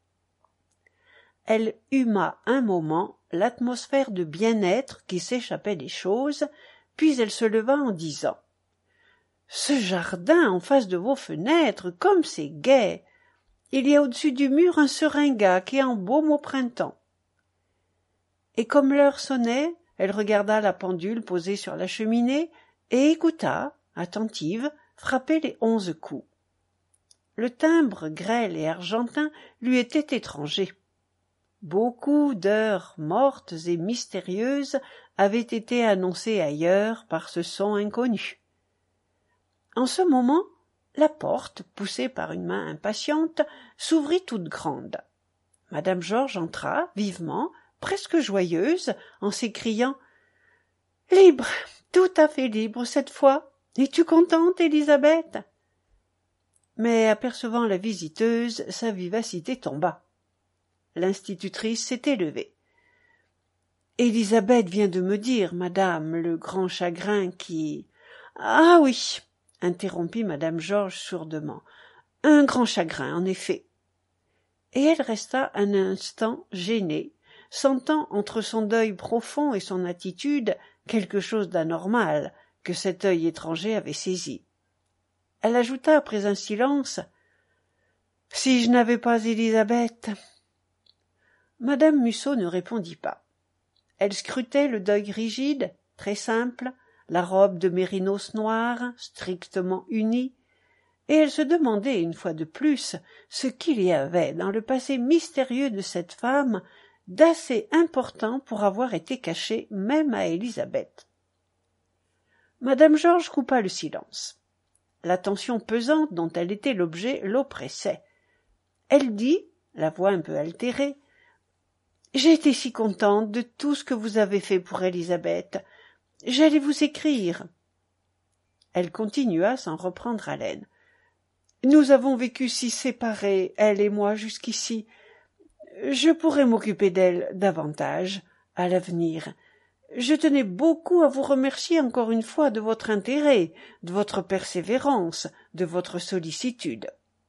Elle huma un moment l'atmosphère de bien-être qui s'échappait des choses, puis elle se leva en disant « Ce jardin en face de vos fenêtres, comme c'est gai! Il y a au-dessus du mur un seringa qui embaume au printemps. » Et comme l'heure sonnait, elle regarda la pendule posée sur la cheminée et écouta, attentive, frapper les onze coups. Le timbre grêle et argentin lui était étranger. Beaucoup d'heures mortes et mystérieuses avaient été annoncées ailleurs par ce son inconnu. En ce moment, la porte, poussée par une main impatiente, s'ouvrit toute grande. Madame Georges entra, vivement, presque joyeuse, en s'écriant « Libre, tout à fait libre cette fois. Es-tu contente, Élisabeth ?» Mais apercevant la visiteuse, sa vivacité tomba. L'institutrice s'était levée. « Élisabeth vient de me dire, madame, le grand chagrin qui… »« Ah oui !» interrompit madame Georges sourdement. « Un grand chagrin, en effet. » Et elle resta un instant gênée, sentant entre son deuil profond et son attitude quelque chose d'anormal que cet œil étranger avait saisi. Elle ajouta après un silence « Si je n'avais pas Élisabeth !» Madame Mussot ne répondit pas. Elle scrutait le deuil rigide, très simple, la robe de mérinos noire, strictement unie, et elle se demandait une fois de plus ce qu'il y avait dans le passé mystérieux de cette femme d'assez important pour avoir été caché même à Élisabeth. Madame Georges coupa le silence. L'attention pesante dont elle était l'objet l'oppressait. Elle dit, la voix un peu altérée, « J'ai été si contente de tout ce que vous avez fait pour Élisabeth. J'allais vous écrire. » Elle continua sans reprendre haleine. « Nous avons vécu si séparés, elle et moi, jusqu'ici. Je pourrais m'occuper d'elle davantage à l'avenir. Je tenais beaucoup à vous remercier encore une fois de votre intérêt, de votre persévérance, de votre sollicitude. »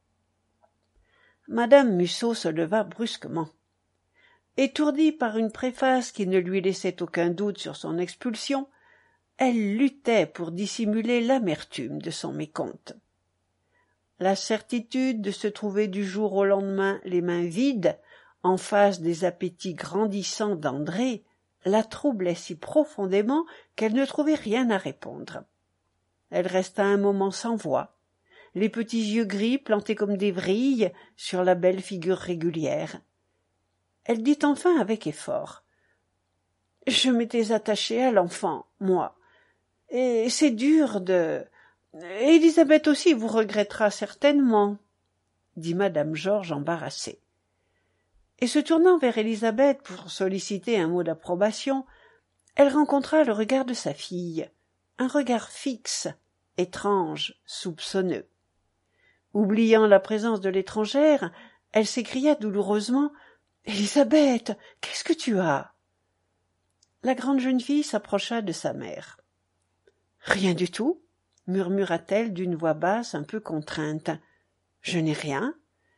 Madame Mussot se leva brusquement. Étourdie par une préface qui ne lui laissait aucun doute sur son expulsion, elle luttait pour dissimuler l'amertume de son mécompte. La certitude de se trouver du jour au lendemain les mains vides, en face des appétits grandissants d'André, la troublait si profondément qu'elle ne trouvait rien à répondre. Elle resta un moment sans voix, les petits yeux gris plantés comme des vrilles sur la belle figure régulière. Elle dit enfin avec effort. « Je m'étais attachée à l'enfant, moi, et c'est dur de... Élisabeth aussi vous regrettera certainement, » dit madame Georges embarrassée. Et se tournant vers Élisabeth pour solliciter un mot d'approbation, elle rencontra le regard de sa fille, un regard fixe, étrange, soupçonneux. Oubliant la présence de l'étrangère, elle s'écria douloureusement « Élisabeth, qu'est-ce que tu as ?» La grande jeune fille s'approcha de sa mère. « Rien du tout, » murmura-t-elle d'une voix basse un peu contrainte. « Je n'ai rien. »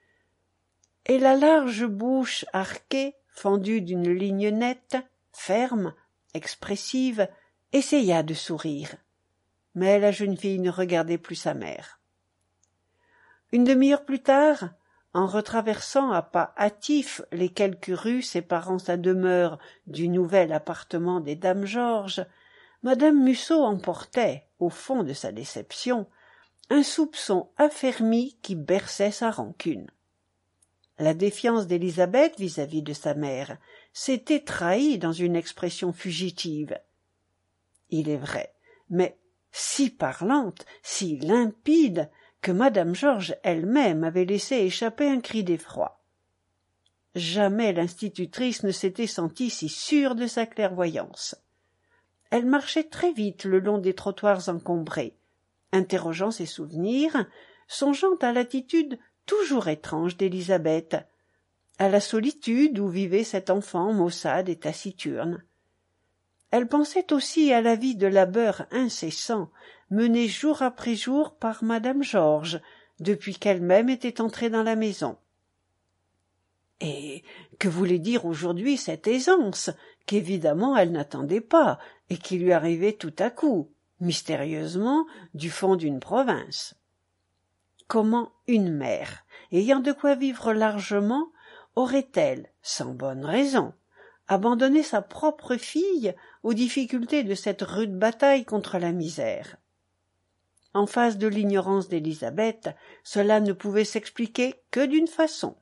Et la large bouche arquée, fendue d'une ligne nette, ferme, expressive, essaya de sourire. Mais la jeune fille ne regardait plus sa mère. Une demi-heure plus tard, en retraversant à pas hâtifs les quelques rues séparant sa demeure du nouvel appartement des dames Georges, madame Mussot emportait, au fond de sa déception, un soupçon affermi qui berçait sa rancune. La défiance d'Élisabeth vis-à-vis de sa mère s'était trahie dans une expression fugitive. Il est vrai, mais si parlante, si limpide, que madame Georges elle-même avait laissé échapper un cri d'effroi. Jamais l'institutrice ne s'était sentie si sûre de sa clairvoyance. Elle marchait très vite le long des trottoirs encombrés, interrogeant ses souvenirs, songeant à l'attitude toujours étrange d'Élisabeth, à la solitude où vivait cet enfant maussade et taciturne. Elle pensait aussi à la vie de labeur incessant, menée jour après jour par madame Georges, depuis qu'elle-même était entrée dans la maison. Et que voulait dire aujourd'hui cette aisance, qu'évidemment elle n'attendait pas, et qui lui arrivait tout à coup, mystérieusement, du fond d'une province? Comment une mère, ayant de quoi vivre largement, aurait-elle, sans bonne raison, abandonné sa propre fille aux difficultés de cette rude bataille contre la misère? En face de l'ignorance d'Élisabeth, cela ne pouvait s'expliquer que d'une façon.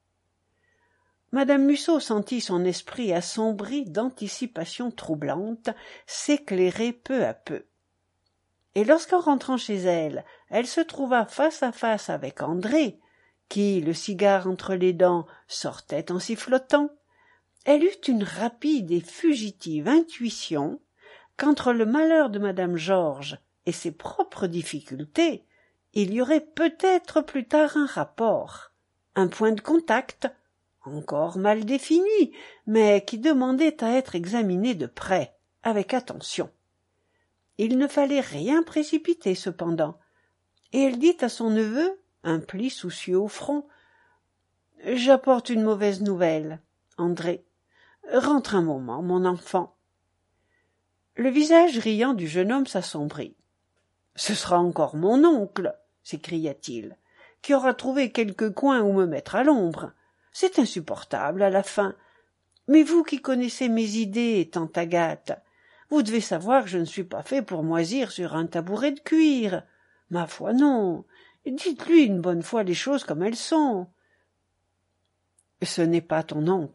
Madame Mussot sentit son esprit assombri d'anticipations troublantes s'éclairer peu à peu. Et lorsqu'en rentrant chez elle, elle se trouva face à face avec André, qui, le cigare entre les dents, sortait en sifflotant, elle eut une rapide et fugitive intuition qu'entre le malheur de madame Georges et ses propres difficultés, il y aurait peut-être plus tard un rapport, un point de contact, encore mal défini, mais qui demandait à être examiné de près, avec attention. Il ne fallait rien précipiter cependant, et elle dit à son neveu, un pli soucieux au front, « J'apporte une mauvaise nouvelle, André. Rentre un moment, mon enfant. » Le visage riant du jeune homme s'assombrit. « Ce sera encore mon oncle, » s'écria-t-il, « qui aura trouvé quelque coin où me mettre à l'ombre. C'est insupportable à la fin. Mais vous qui connaissez mes idées, tante Agathe, vous devez savoir que je ne suis pas fait pour moisir sur un tabouret de cuir. Ma foi, non. Dites-lui une bonne fois les choses comme elles sont. » « Ce n'est pas ton oncle. »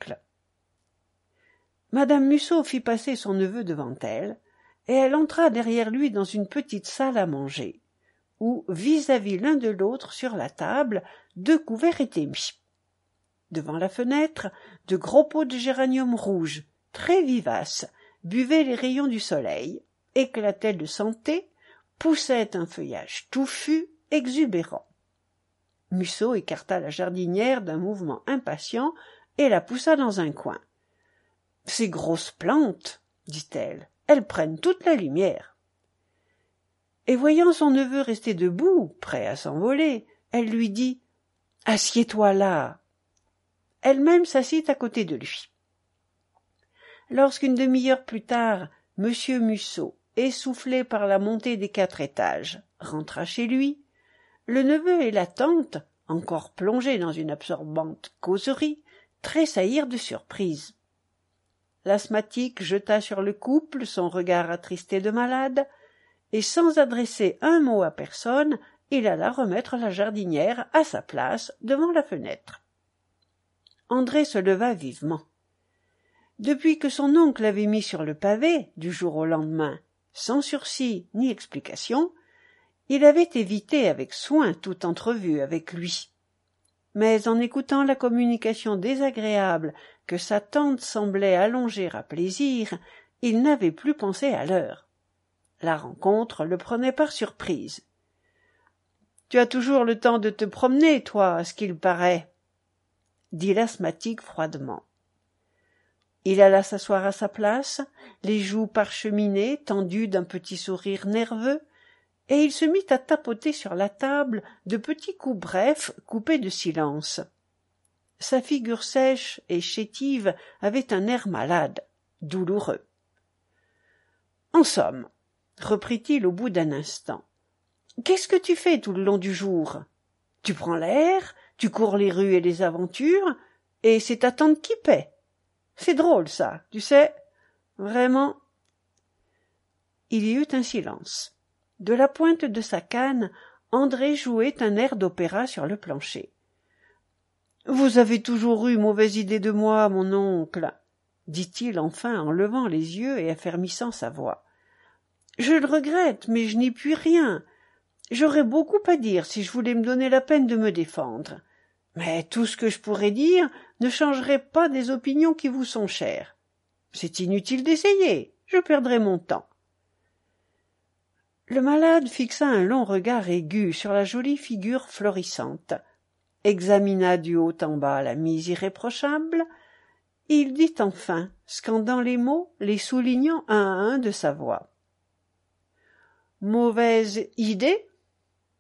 Madame Mussot fit passer son neveu devant elle, et elle entra derrière lui dans une petite salle à manger, où, vis-à-vis l'un de l'autre sur la table, deux couverts étaient mis. Devant la fenêtre, de gros pots de géranium rouge, très vivaces, buvaient les rayons du soleil, éclataient de santé, poussaient un feuillage touffu, exubérant. Mussot écarta la jardinière d'un mouvement impatient et la poussa dans un coin. « Ces grosses plantes, dit-elle, elles prennent toute la lumière. » Et voyant son neveu rester debout, prêt à s'envoler, elle lui dit « Assieds-toi là !» Elle-même s'assit à côté de lui. Lorsqu'une demi-heure plus tard, Monsieur Mussot, essoufflé par la montée des quatre étages, rentra chez lui, le neveu et la tante, encore plongés dans une absorbante causerie, tressaillirent de surprise. L'asthmatique jeta sur le couple son regard attristé de malade, et sans adresser un mot à personne, il alla remettre la jardinière à sa place devant la fenêtre. André se leva vivement. Depuis que son oncle l'avait mis sur le pavé, du jour au lendemain, sans sursis ni explication, il avait évité avec soin toute entrevue avec lui. Mais en écoutant la communication désagréable que sa tante semblait allonger à plaisir, il n'avait plus pensé à l'heure. La rencontre le prenait par surprise. « Tu as toujours le temps de te promener, toi, à ce qu'il paraît, » dit l'asthmatique froidement. Il alla s'asseoir à sa place, les joues parcheminées, tendues d'un petit sourire nerveux, et il se mit à tapoter sur la table de petits coups brefs coupés de silence. Sa figure sèche et chétive avait un air malade, douloureux. « En somme, reprit-il au bout d'un instant, qu'est-ce que tu fais tout le long du jour? Tu prends l'air, tu cours les rues et les aventures, et c'est ta tante qui paie. C'est drôle, ça, tu sais, vraiment. » Il y eut un silence. De la pointe de sa canne, André jouait un air d'opéra sur le plancher. « Vous avez toujours eu mauvaise idée de moi, mon oncle, » dit-il enfin en levant les yeux et affermissant sa voix. « Je le regrette, mais je n'y puis rien. J'aurais beaucoup à dire si je voulais me donner la peine de me défendre. Mais tout ce que je pourrais dire ne changerait pas des opinions qui vous sont chères. C'est inutile d'essayer, je perdrai mon temps. » Le malade fixa un long regard aigu sur la jolie figure florissante, examina du haut en bas la mise irréprochable, il dit enfin, scandant les mots, les soulignant un à un de sa voix. « Mauvaise idée? Moi? »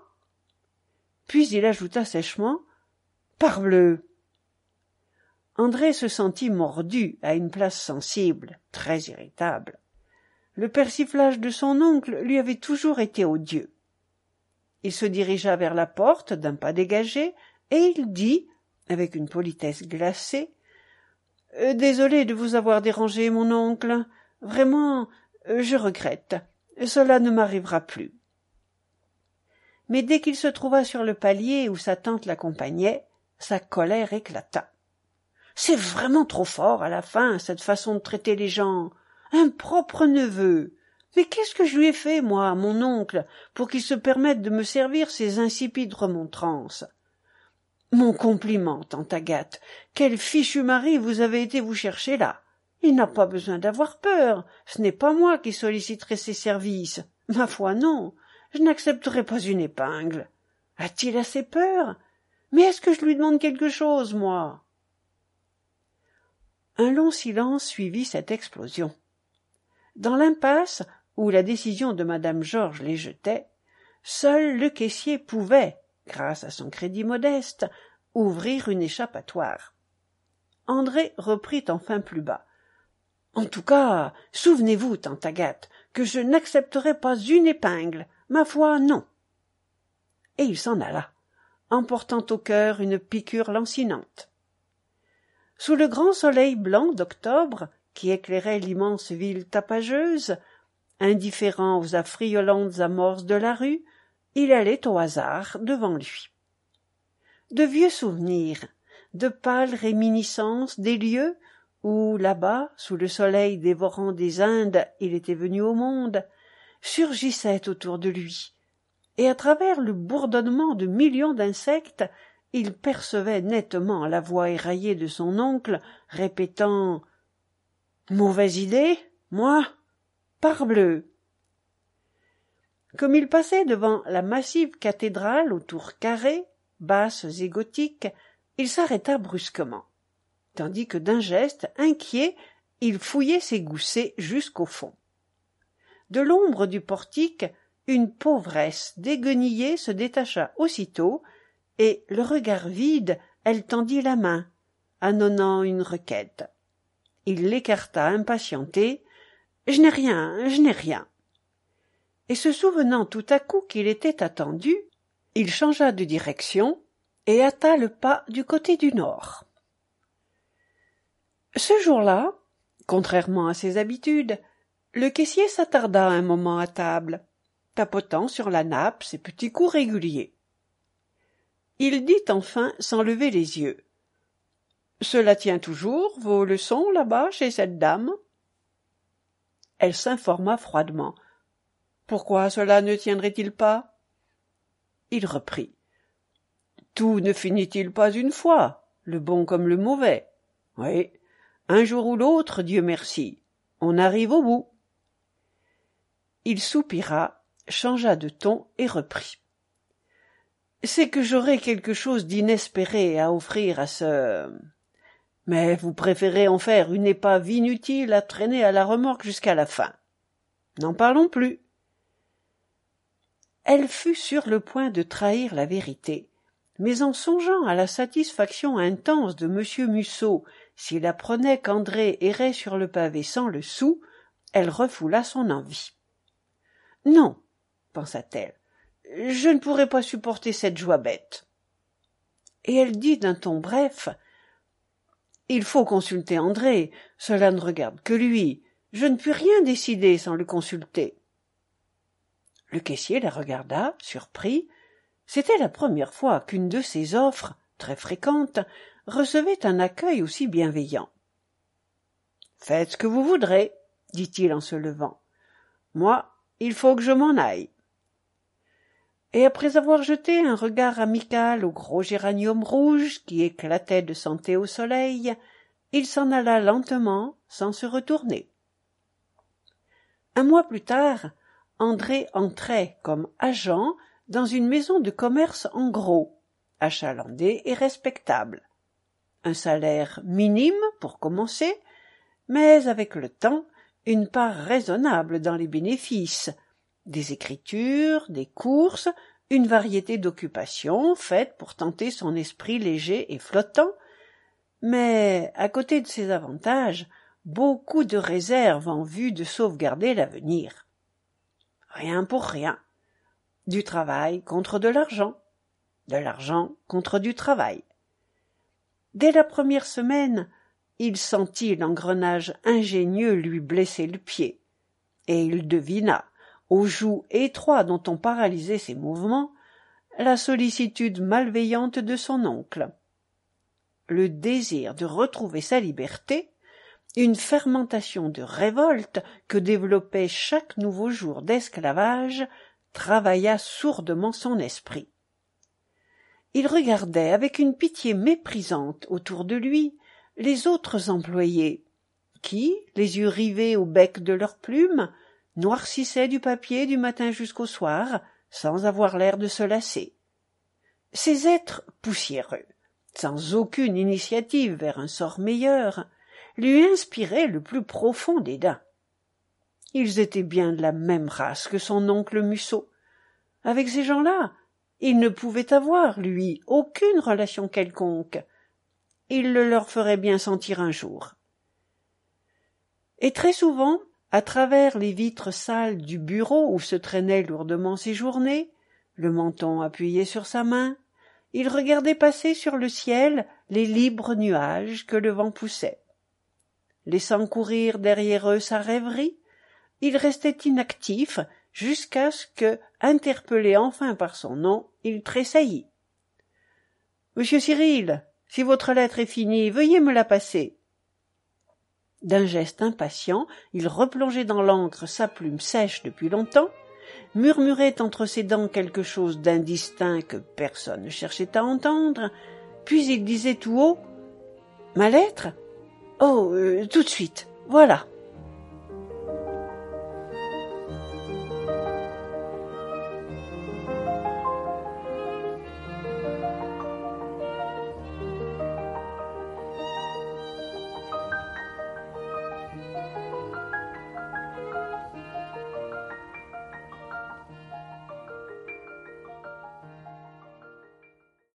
Puis il ajouta sèchement « Parbleu !» André se sentit mordu à une place sensible, très irritable. Le persiflage de son oncle lui avait toujours été odieux. Il se dirigea vers la porte d'un pas dégagé, et il dit, avec une politesse glacée, euh, « Désolé de vous avoir dérangé, mon oncle. Vraiment, euh, je regrette. Cela ne m'arrivera plus. » Mais dès qu'il se trouva sur le palier où sa tante l'accompagnait, sa colère éclata. « C'est vraiment trop fort à la fin, cette façon de traiter les gens. Un propre neveu. Mais qu'est-ce que je lui ai fait, moi, mon oncle, pour qu'il se permette de me servir ces insipides remontrances? Mon compliment, tante Agathe. Quel fichu mari vous avez été vous chercher là. Il n'a pas besoin d'avoir peur. Ce n'est pas moi qui solliciterai ses services. Ma foi, non. Je n'accepterai pas une épingle. A-t-il assez peur? Mais est-ce que je lui demande quelque chose, moi? » Un long silence suivit cette explosion. Dans l'impasse où la décision de madame Georges les jetait, seul le caissier pouvait, grâce à son crédit modeste, ouvrir une échappatoire. André reprit enfin plus bas. « En tout cas, souvenez-vous, tante Agathe, que je n'accepterai pas une épingle. Ma foi, non. » Et il s'en alla, emportant au cœur une piqûre lancinante. Sous le grand soleil blanc d'octobre, qui éclairait l'immense ville tapageuse, indifférent aux affriolantes amorces de la rue, il allait au hasard devant lui. De vieux souvenirs, de pâles réminiscences des lieux où, là-bas, sous le soleil dévorant des Indes, il était venu au monde, surgissaient autour de lui, et à travers le bourdonnement de millions d'insectes, il percevait nettement la voix éraillée de son oncle, répétant « Mauvaise idée, moi? Parbleu !» Comme il passait devant la massive cathédrale aux tours carrées, basses et gothiques, il s'arrêta brusquement. tandis que d'un geste inquiet, il fouillait ses goussets jusqu'au fond. De l'ombre du portique, une pauvresse déguenillée se détacha aussitôt, et, le regard vide, elle tendit la main, annonnant une requête. Il l'écarta impatienté. « Je n'ai rien, je n'ai rien. » Et se souvenant tout à coup qu'il était attendu, il changea de direction et hâta le pas du côté du nord. Ce jour-là, contrairement à ses habitudes, le caissier s'attarda un moment à table, tapotant sur la nappe ses petits coups réguliers. Il dit enfin sans lever les yeux. « Cela tient toujours, vos leçons, là-bas, chez cette dame ?» Elle s'informa froidement. « Pourquoi cela ne tiendrait-il pas ?» Il reprit. « Tout ne finit-il pas une fois, le bon comme le mauvais? Oui, un jour ou l'autre, Dieu merci, on arrive au bout. » Il soupira, changea de ton et reprit. « C'est que j'aurais quelque chose d'inespéré à offrir à ce... Mais vous préférez en faire une épave inutile à traîner à la remorque jusqu'à la fin. N'en parlons plus. » Elle fut sur le point de trahir la vérité, mais en songeant à la satisfaction intense de Monsieur Mussot s'il apprenait qu'André errait sur le pavé sans le sou, elle refoula son envie. « Non, pensa-t-elle, je ne pourrais pas supporter cette joie bête. » Et elle dit d'un ton bref. « Il faut consulter André, cela ne regarde que lui. Je ne puis rien décider sans le consulter. » Le caissier la regarda, surpris. C'était la première fois qu'une de ses offres, très fréquentes, recevait un accueil aussi bienveillant. « Faites ce que vous voudrez, » dit-il en se levant. « Moi, il faut que je m'en aille. » Et après avoir jeté un regard amical au gros géranium rouge qui éclatait de santé au soleil, il s'en alla lentement, sans se retourner. Un mois plus tard, André entrait comme agent dans une maison de commerce en gros, achalandée et respectable. Un salaire minime pour commencer, mais avec le temps, une part raisonnable dans les bénéfices, des écritures, des courses, une variété d'occupations faites pour tenter son esprit léger et flottant, mais, à côté de ces avantages, beaucoup de réserves en vue de sauvegarder l'avenir. Rien pour rien. Du travail contre de l'argent. De l'argent contre du travail. Dès la première semaine, il sentit l'engrenage ingénieux lui blesser le pied, et il devina, aux joues étroits dont on paralysait ses mouvements, la sollicitude malveillante de son oncle. Le désir de retrouver sa liberté, une fermentation de révolte que développait chaque nouveau jour d'esclavage, travailla sourdement son esprit. Il regardait avec une pitié méprisante autour de lui les autres employés, qui, les yeux rivés au bec de leurs plumes, noircissaient du papier du matin jusqu'au soir, sans avoir l'air de se lasser. Ces êtres poussiéreux, sans aucune initiative vers un sort meilleur, lui inspiraient le plus profond dédain. Ils étaient bien de la même race que son oncle Mussot. Avec ces gens-là, il ne pouvait avoir, lui, aucune relation quelconque. Il le leur ferait bien sentir un jour. Et très souvent, à travers les vitres sales du bureau où se traînaient lourdement ses journées, le menton appuyé sur sa main, il regardait passer sur le ciel les libres nuages que le vent poussait. Laissant courir derrière eux sa rêverie, il restait inactif jusqu'à ce que, interpellé enfin par son nom, il tressaillit. « Monsieur Cyril, si votre lettre est finie, veuillez me la passer. » D'un geste impatient, il replongeait dans l'encre sa plume sèche depuis longtemps, murmurait entre ses dents quelque chose d'indistinct que personne ne cherchait à entendre, puis il disait tout haut « Ma lettre ? Oh, euh, tout de suite, voilà. »